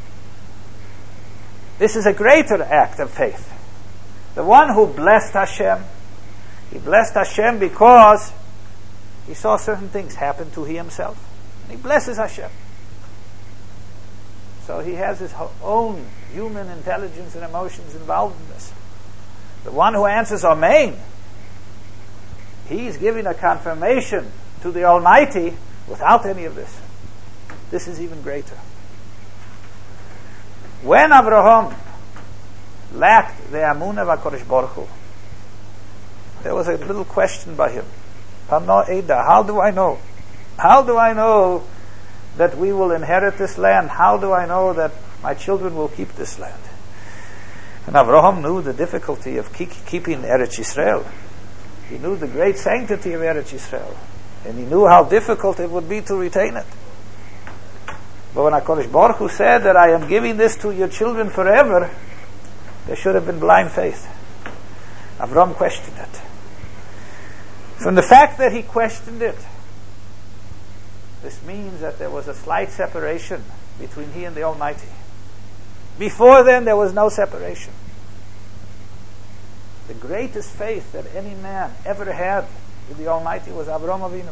This is a greater act of faith. The one who blessed Hashem, he blessed Hashem because he saw certain things happen to he himself. And he blesses Hashem. So he has his own human intelligence and emotions involved in this. The one who answers Amen, he's giving a confirmation to the Almighty without any of this. This is even greater. When Abraham lacked the Amunah of HaKadosh Baruch Hu, there was a little question by him. How do I know? How do I know that we will inherit this land? How do I know that my children will keep this land? And Abraham knew the difficulty of keeping Eretz Yisrael. He knew the great sanctity of Eretz Yisrael. And he knew how difficult it would be to retain it. But when HaKadosh Baruch Hu said that I am giving this to your children forever, there should have been blind faith. Abraham questioned it. From the fact that he questioned it, this means that there was a slight separation between he and the Almighty. Before then, there was no separation. The greatest faith that any man ever had with the Almighty was Avraham Avinu.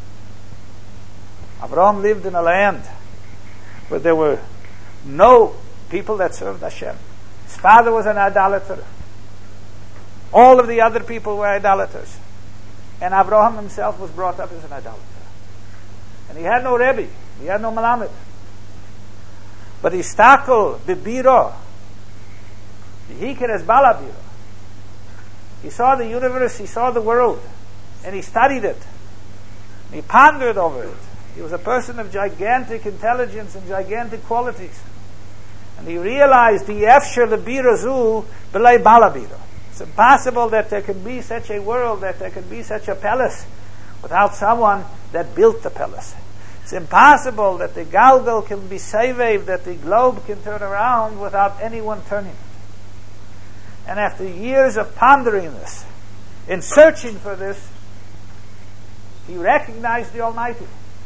Avraham lived in a land where there were no people that served Hashem. His father was an idolater. All of the other people were idolaters. And Abraham himself was brought up as an idolater. And he had no Rebbe. He had no Malamed. But he stakel bibiro. He as balabiro. He saw the universe, he saw the world, and he studied it. He pondered over it. He was a person of gigantic intelligence and gigantic qualities. And he realized the efshir lebira zu belay balabiro. It's impossible that there can be such a world, that there can be such a palace without someone that built the palace. It's impossible that the galgal can be saved, that the globe can turn around without anyone turning it. And after years of pondering this, in searching for this, he recognized the Almighty.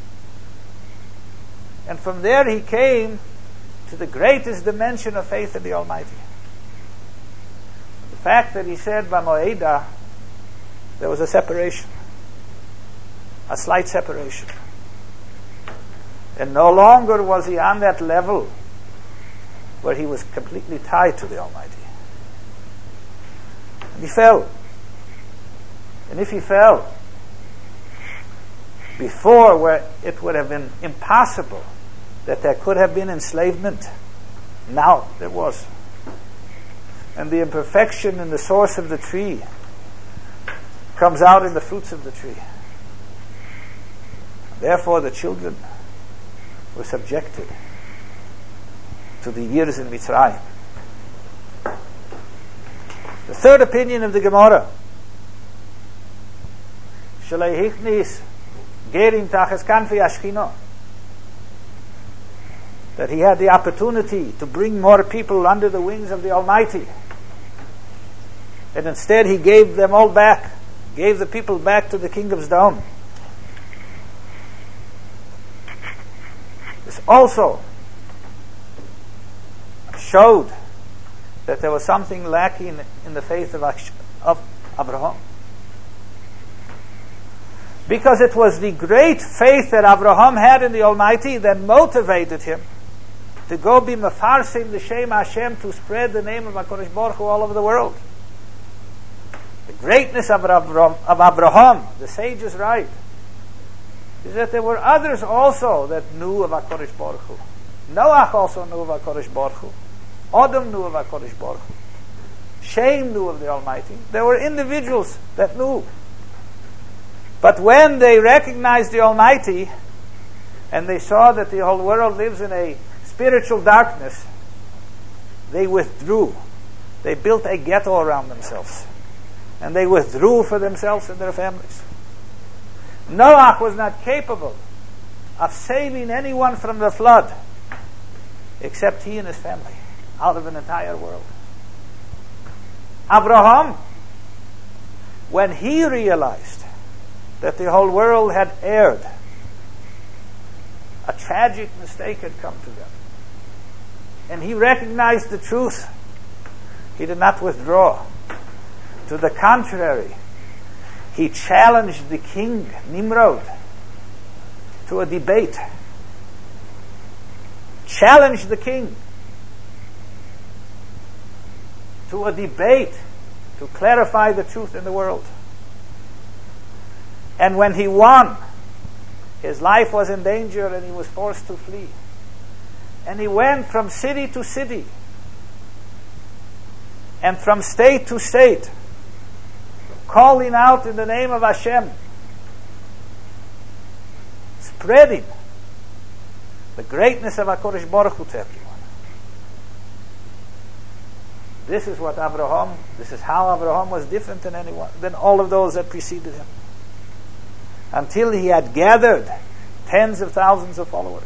And from there he came to the greatest dimension of faith in the Almighty. The fact that he said, B'moeda, there was a separation. A slight separation. And no longer was he on that level where he was completely tied to the Almighty. And he fell. And if he fell before, where it would have been impossible that there could have been enslavement, now there was. And the imperfection in the source of the tree comes out in the fruits of the tree. Therefore the children were subjected to the years in Mitzrayim. The third opinion of the Gemara, Shleichnis Gerim Tachas Kanfi Ashkino, that he had the opportunity to bring more people under the wings of the Almighty, and instead he gave them all back, gave the people back to the kingdom's dome. This also showed that there was something lacking in the faith of, of Abraham. Because it was the great faith that Abraham had in the Almighty that motivated him to go be mefarsim l'shem Hashem, to spread the name of HaKadosh Baruch Hu all over the world. The greatness of Abraham, of Abraham, the sage is right, is that there were others also that knew of HaKadosh Baruch Hu. Noach also knew of HaKadosh Baruch Hu. Adam knew of HaKadosh Baruch Hu. Shem knew of the Almighty. There were individuals that knew. But when they recognized the Almighty and they saw that the whole world lives in a spiritual darkness, they withdrew. They built a ghetto around themselves. And they withdrew for themselves and their families. Noach was not capable of saving anyone from the flood except he and his family out of an entire world. Abraham, when he realized that the whole world had erred, a tragic mistake had come to them, and he recognized the truth, he did not withdraw. To the contrary, he challenged the king, Nimrod, to a debate. Challenged the king to a debate to clarify the truth in the world. And when he won, his life was in danger and he was forced to flee. And he went from city to city and from state to state, calling out in the name of Hashem, spreading the greatness of HaKadosh Baruch Hu to everyone. This is what Abraham, this is how Abraham was different than anyone, than all of those that preceded him. Until he had gathered tens of thousands of followers.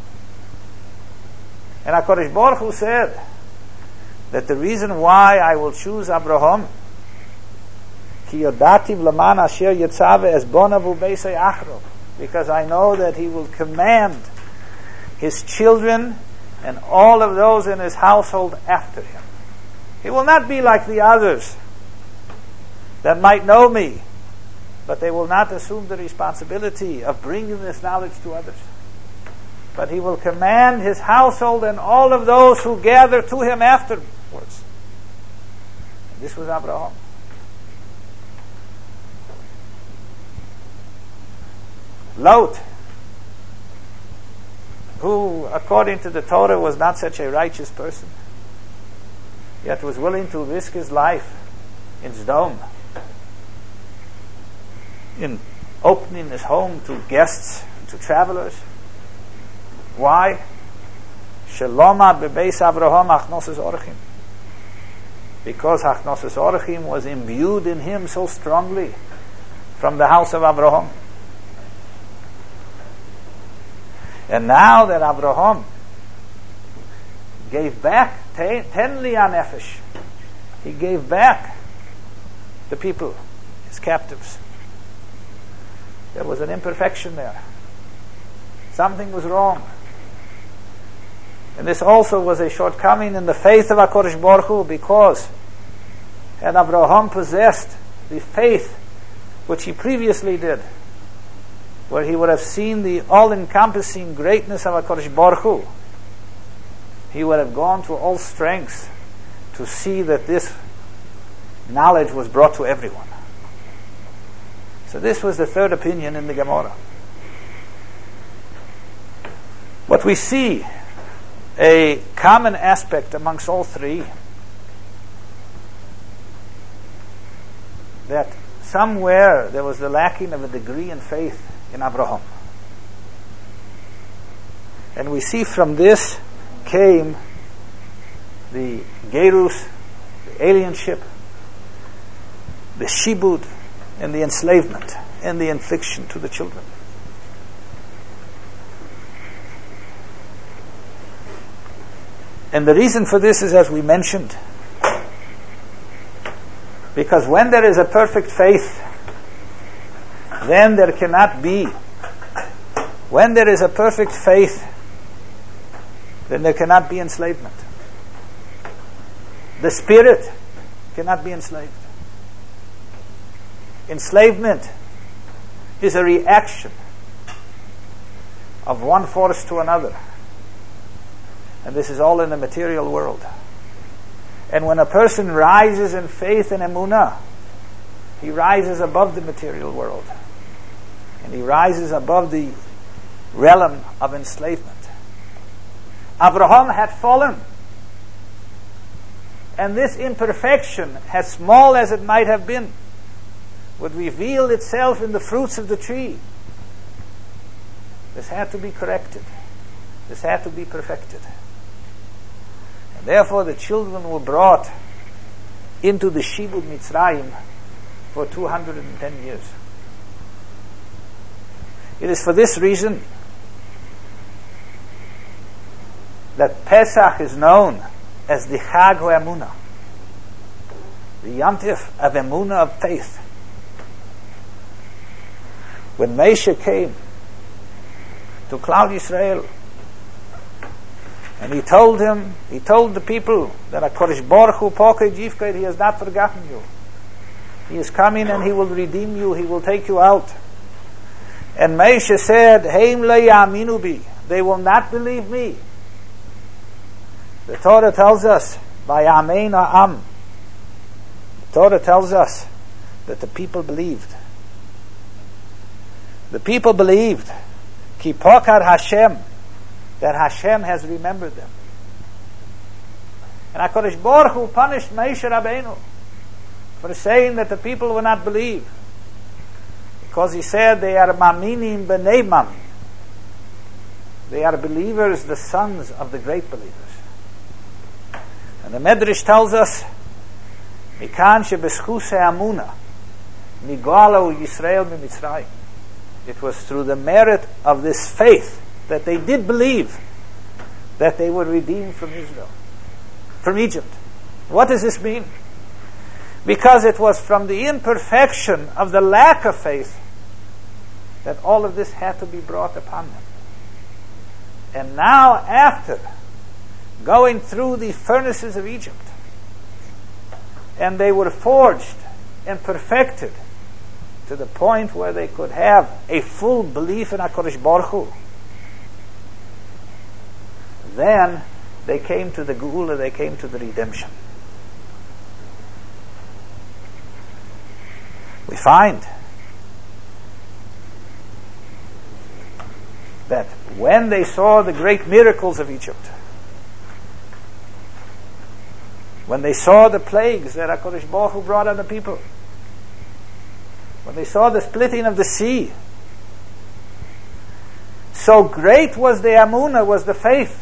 And HaKadosh Baruch Hu said that the reason why I will choose Abraham, Ki yodativ laman asher yitzave es bonavu beisei achro, because I know that he will command his children and all of those in his household after him. He will not be like the others that might know me, but they will not assume the responsibility of bringing this knowledge to others. But he will command his household and all of those who gather to him afterwards. And this was Abraham. Lot, who according to the Torah was not such a righteous person, yet was willing to risk his life in Sodom, in opening his home to guests, to travelers. Why? Shelomad bebeis Avraham achnosos orchim. Because achnosos orchim was imbued in him so strongly from the house of Avraham. And now that Avraham gave back ten liyah nefesh, he gave back the people, his captives. There was an imperfection there. Something was wrong. And this also was a shortcoming in the faith of HaKadosh Baruch Hu, because had Avraham possessed the faith which he previously did, where he would have seen the all-encompassing greatness of HaKadosh Baruch Hu, he would have gone to all strengths to see that this knowledge was brought to everyone. So this was the third opinion in the Gemara. What we see, a common aspect amongst all three, that somewhere there was the lacking of a degree in faith in Abraham. And we see from this came the gerus, the alienship, the shibud, and the enslavement, and the infliction to the children. And the reason for this is, as we mentioned, because when there is a perfect faith, then there cannot be, when there is a perfect faith, then there cannot be enslavement. The spirit cannot be enslaved. Enslavement is a reaction of one force to another. And this is all in the material world. And when a person rises in faith and emunah, he rises above the material world. And he rises above the realm of enslavement. Abraham had fallen. And this imperfection, as small as it might have been, would reveal itself in the fruits of the tree. This had to be corrected. This had to be perfected. And therefore the children were brought into the Shibud Mitzrayim for two hundred ten years. It is for this reason that Pesach is known as the Chag HaEmunah, the Yontif of Emunah, of faith. When Moshe came to Klal Yisrael, and he told him, he told the people that HaKadosh Baruch Hu Poked Yifked, he has not forgotten you. He is coming and he will redeem you, he will take you out. And Moshe said, Heim lo ya'aminu bi, they will not believe me. The Torah tells us, Vayamein ha'am, the Torah tells us that the people believed. The people believed, Ki pokad Hashem, that Hashem has remembered them. And HaKadosh Baruch Hu punished Moshe Rabbeinu for saying that the people will not believe, because he said they are maminim b'nei mamin. They are believers, the sons of the great believers. And the Medrash tells us, Mikan shebeschus ha'amuna nigalu Yisrael miMitzrayim. It was through the merit of this faith that they did believe that they were redeemed from Israel, from Egypt. What does this mean? Because it was from the imperfection of the lack of faith that all of this had to be brought upon them. And now, after going through the furnaces of Egypt, and they were forged and perfected to the point where they could have a full belief in HaKadosh Baruch Hu, then they came to the Geula, they came to the redemption. We find that when they saw the great miracles of Egypt, when they saw the plagues that HaKadosh Baruch Hu brought on the people, when they saw the splitting of the sea, so great was the Amunah, was the faith,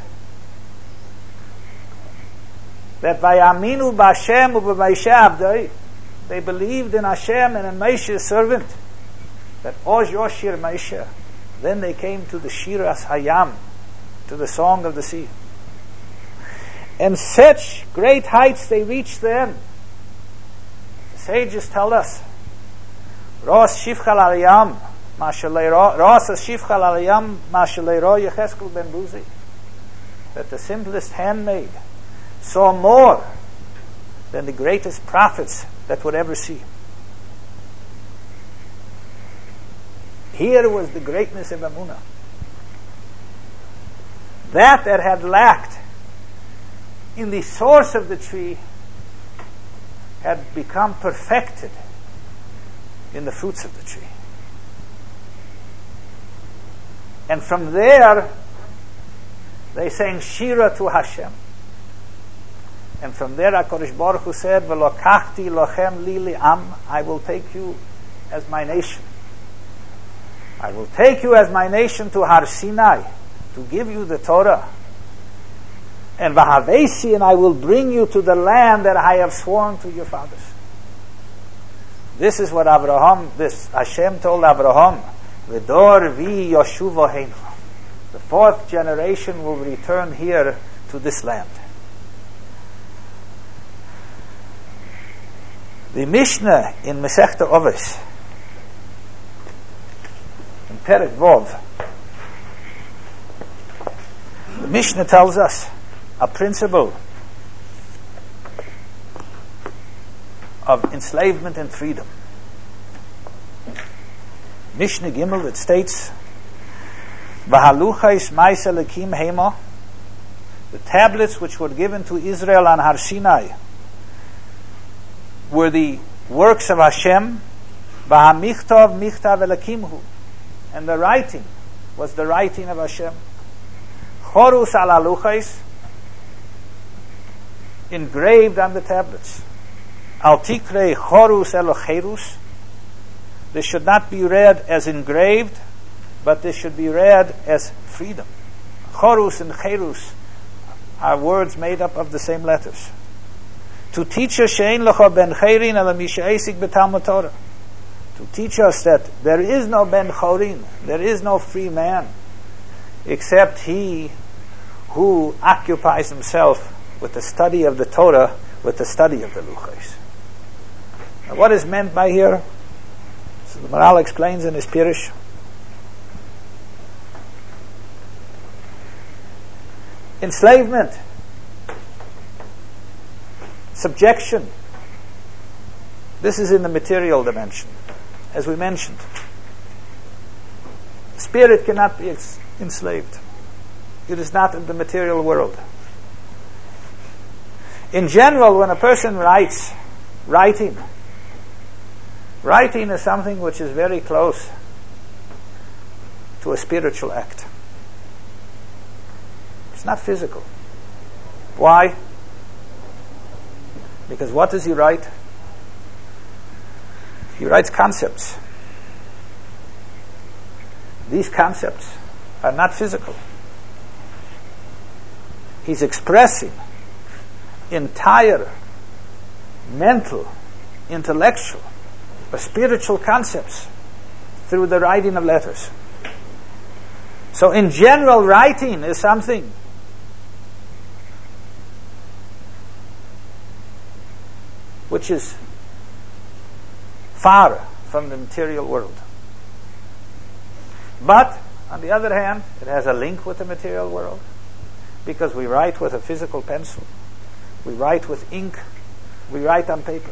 that Vayaminu b'Hashem u'b'Moshe Abdai, they believed in Hashem and in Moshe's servant, that Oz Yoshir Moshe. Then they came to the Shiras Hayam, to the song of the sea. And such great heights they reached then. The sages tell us, Ros Shivchal Alayam, Ros Shivchal Alayam, Mashaleiro Yecheskel Ben Buzi, that the simplest handmaid saw more than the greatest prophets that would ever see. Here was the greatness of Amunah. That that had lacked in the source of the tree had become perfected in the fruits of the tree. And from there, they sang Shira to Hashem. And from there, HaKadosh Baruch Hu said, "V'lokachti lochem li li'am," I will take you as my nation. I will take you as my nation to Har Sinai, to give you the Torah. And V'havesi, and I will bring you to the land that I have sworn to your fathers. This is what Abraham, this Hashem told Abraham, V'dor vi yoshuva heinu. The fourth generation will return here to this land. The Mishnah in Masechta Avos, in Perek Vov, the Mishnah tells us a principle of enslavement and freedom. Mishnah Gimel, it states, V'haluchais ma'aseh Elokim hema, the tablets which were given to Israel on Har Sinai were the works of Hashem, V'hamichtav michtav Elokimhu, and the writing was the writing of Hashem. Chorus al haluchais, engraved on the tablets. Al tikrei chorus elocherus, this should not be read as engraved, but this should be read as freedom. Chorus and cherus are words made up of the same letters. To teach us she'ein lecha ben chayrin ela mi she'esik b'talmud Torah. To teach us that there is no ben chorin, there is no free man, except he who occupies himself with the study of the Torah, with the study of the Luchos. Now, what is meant by here? So the Maharal explains in his Pirush. Enslavement, subjection, this is in the material dimension, as we mentioned. Spirit cannot be ex- enslaved. It is not in the material world. In general, when a person writes, writing, writing is something which is very close to a spiritual act. It's not physical. Why? Because what does he write? He writes concepts. These concepts are not physical. He's expressing entire mental, intellectual, or spiritual concepts through the writing of letters. So in general, writing is something which is far from the material world. But, on the other hand, it has a link with the material world, because we write with a physical pencil. We write with ink. We write on paper.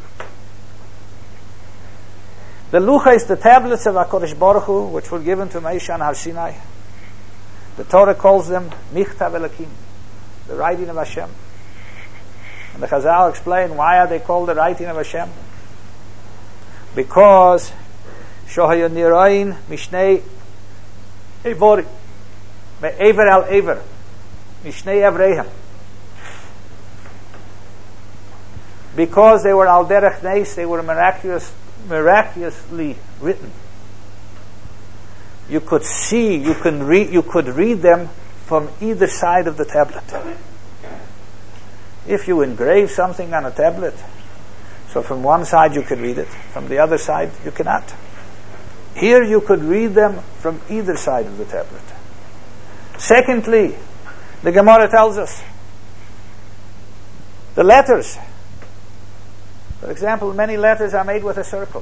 The Luchos, the tablets of HaKadosh Baruch Hu, which were given to Moshe on Har Sinai, the Torah calls them Michtav Elokim, the writing of Hashem. And the Chazal explain why are they called the writing of Hashem? Because Shohayu Nirayin Mishnei Evorim. Me'ever al ever. Mishnei Avrehem. Because they were al derech neis, they were miraculous, miraculously written. You could see, you can read, you could read them from either side of the tablet. If you engrave something on a tablet, so from one side you could read it, from the other side you cannot. Here you could read them from either side of the tablet. Secondly, the Gemara tells us the letters. For example, many letters are made with a circle.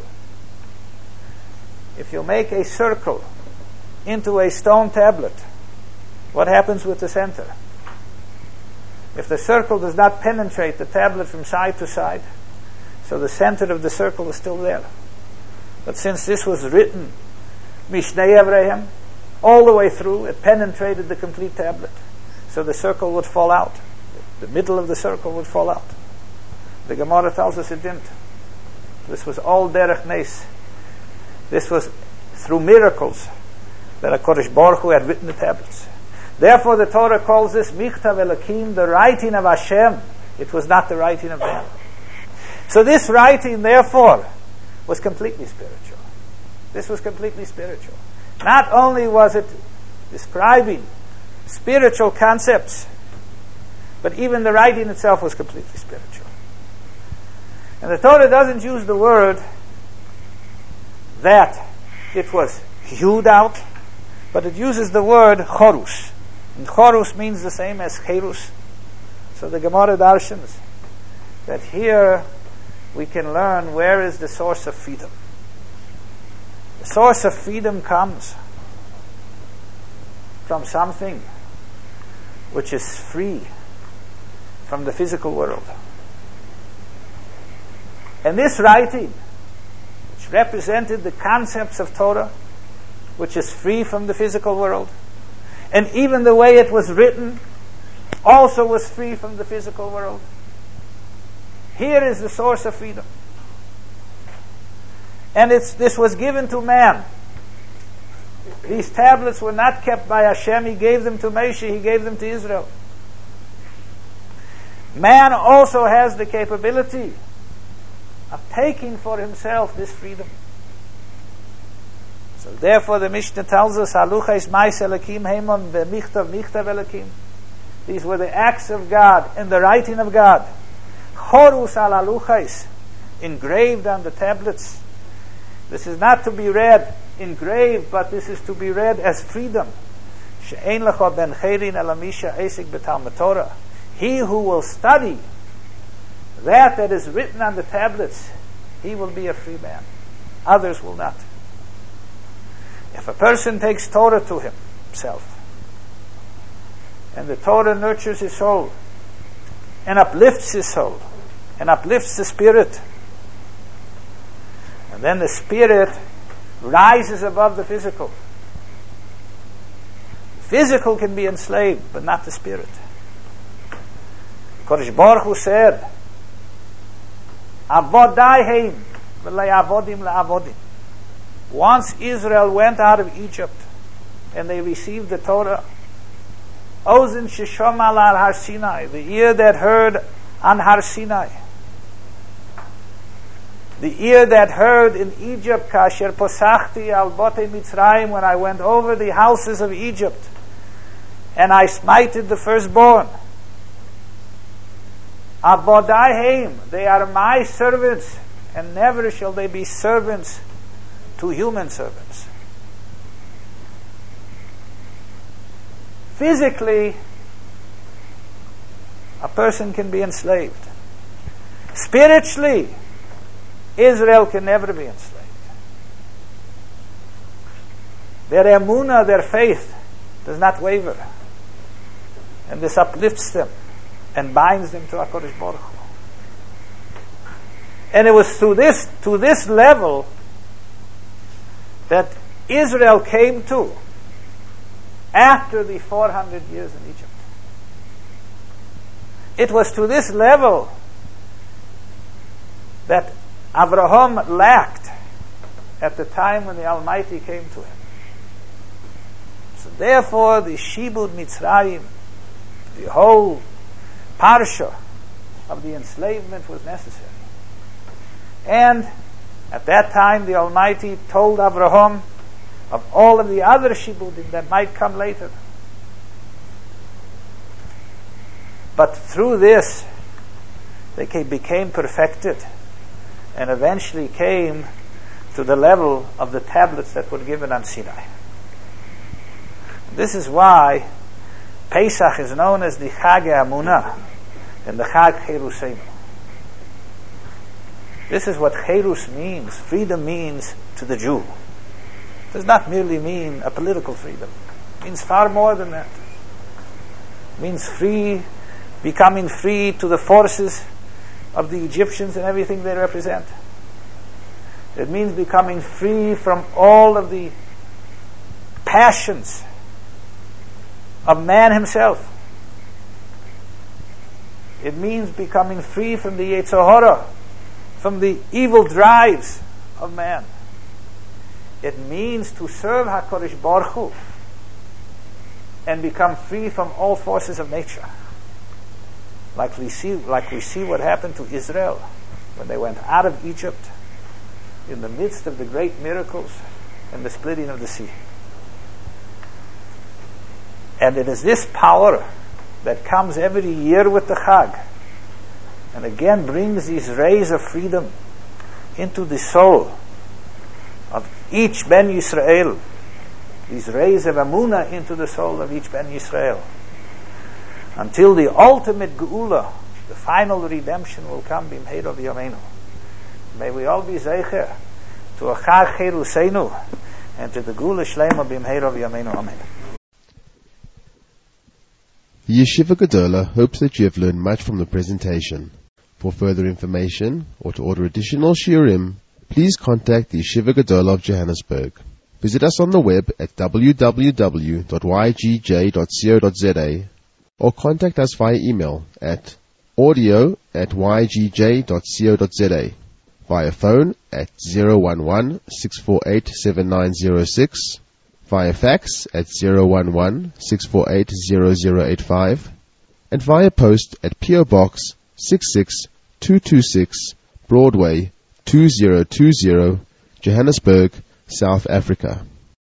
If you make a circle into a stone tablet, what happens with the center? If the circle does not penetrate the tablet from side to side, so the center of the circle is still there. But since this was written, Mishnei Avrehem, all the way through, it penetrated the complete tablet. So the circle would fall out. The middle of the circle would fall out. The Gemara tells us it didn't. This was all derech neis. This was through miracles that HaKadosh Baruch Hu had written the tablets. Therefore the Torah calls this Michtav Elokim, the writing of Hashem. It was not the writing of man. So this writing, therefore, was completely spiritual. This was completely spiritual. Not only was it describing spiritual concepts, but even the writing itself was completely spiritual. And the Torah doesn't use the word that it was hewed out, but it uses the word chorus. And chorus means the same as cherus. So the Gemara darshans that here we can learn where is the source of freedom. The source of freedom comes from something which is free from the physical world. And this writing, which represented the concepts of Torah, which is free from the physical world, and even the way it was written also was free from the physical world. Here is the source of freedom. And it's, this was given to man. These tablets were not kept by Hashem. He gave them to Moshe. He gave them to Israel. Man also has the capability of taking for himself this freedom. So therefore the Mishnah tells us, Haluchais Mais Elokim Heimon B'michtav Michtav Elokim. These were the acts of God and the writing of God. Chorus al haluchais, engraved on the tablets. This is not to be read engraved, but this is to be read as freedom. She'ein lecha ben cheirin elamisha esik b'talmud Torah. He who will study that that is written on the tablets, he will be a free man. Others will not. If a person takes Torah to himself, and the Torah nurtures his soul, and uplifts his soul, and uplifts the spirit, and then the spirit rises above the physical. The physical can be enslaved, but not the spirit. Kodesh Baruch Hu said, Avodaiheim v'le'avodim le'avodim. Once Israel went out of Egypt, and they received the Torah, Ozen Sheshoma al Har Sinai, the ear that heard on Har Sinai, the ear that heard in Egypt, Kasher Posachti al Bote Mitzrayim, when I went over the houses of Egypt, and I smited the firstborn. Avodaiheim, they are my servants, and never shall they be servants to human servants. Physically, a person can be enslaved. Spiritually, Israel can never be enslaved. Their emunah, their faith, does not waver. And this uplifts them and binds them to HaKadosh Baruch Hu. And it was to this, to this level that Israel came to after the four hundred years in Egypt. It was to this level that Abraham lacked at the time when the Almighty came to him. So Therefore, the Shibud Mitzrayim, the whole parsha of the enslavement was necessary. And at that time, the Almighty told Avraham of all of the other Shibudim that might come later. But through this, they became perfected and eventually came to the level of the tablets that were given on Sinai. This is why Pesach is known as the Chag Emunah and the Chag Cheruseinu. This is what Cherus means. Freedom means to the Jew. It does not merely mean a political freedom. It means far more than that. It means free, becoming free to the forces of the Egyptians and everything they represent. It means becoming free from all of the passions of man himself. It means becoming free from the Yetzer Hara, from the evil drives of man. It means to serve HaKadosh Baruch Hu and become free from all forces of nature. Like we see, like we see what happened to Israel when they went out of Egypt in the midst of the great miracles and the splitting of the sea. And it is this power that comes every year with the Chag, and again brings these rays of freedom into the soul of each Ben Yisrael, these rays of Amunah into the soul of each Ben Yisrael, until the ultimate Geula, the final redemption, will come b'mheira v'yameinu. May we all be zeicher to a Chag Cheruseinu and to the Geula Shlema b'mheira v'yameinu. Amen. The Yeshiva Gedola hopes that you have learned much from the presentation. For further information or to order additional shiurim, please contact the Yeshiva Gedola of Johannesburg. Visit us on the web at w w w dot y g j dot co dot z a or contact us via email at audio at y g j dot co dot z a, via phone at zero one one, six four eight, seven nine zero six, via fax at zero one one, six four eight, zero zero eight five, and via post at P O Box six six two two six, Broadway two zero two zero, Johannesburg, South Africa.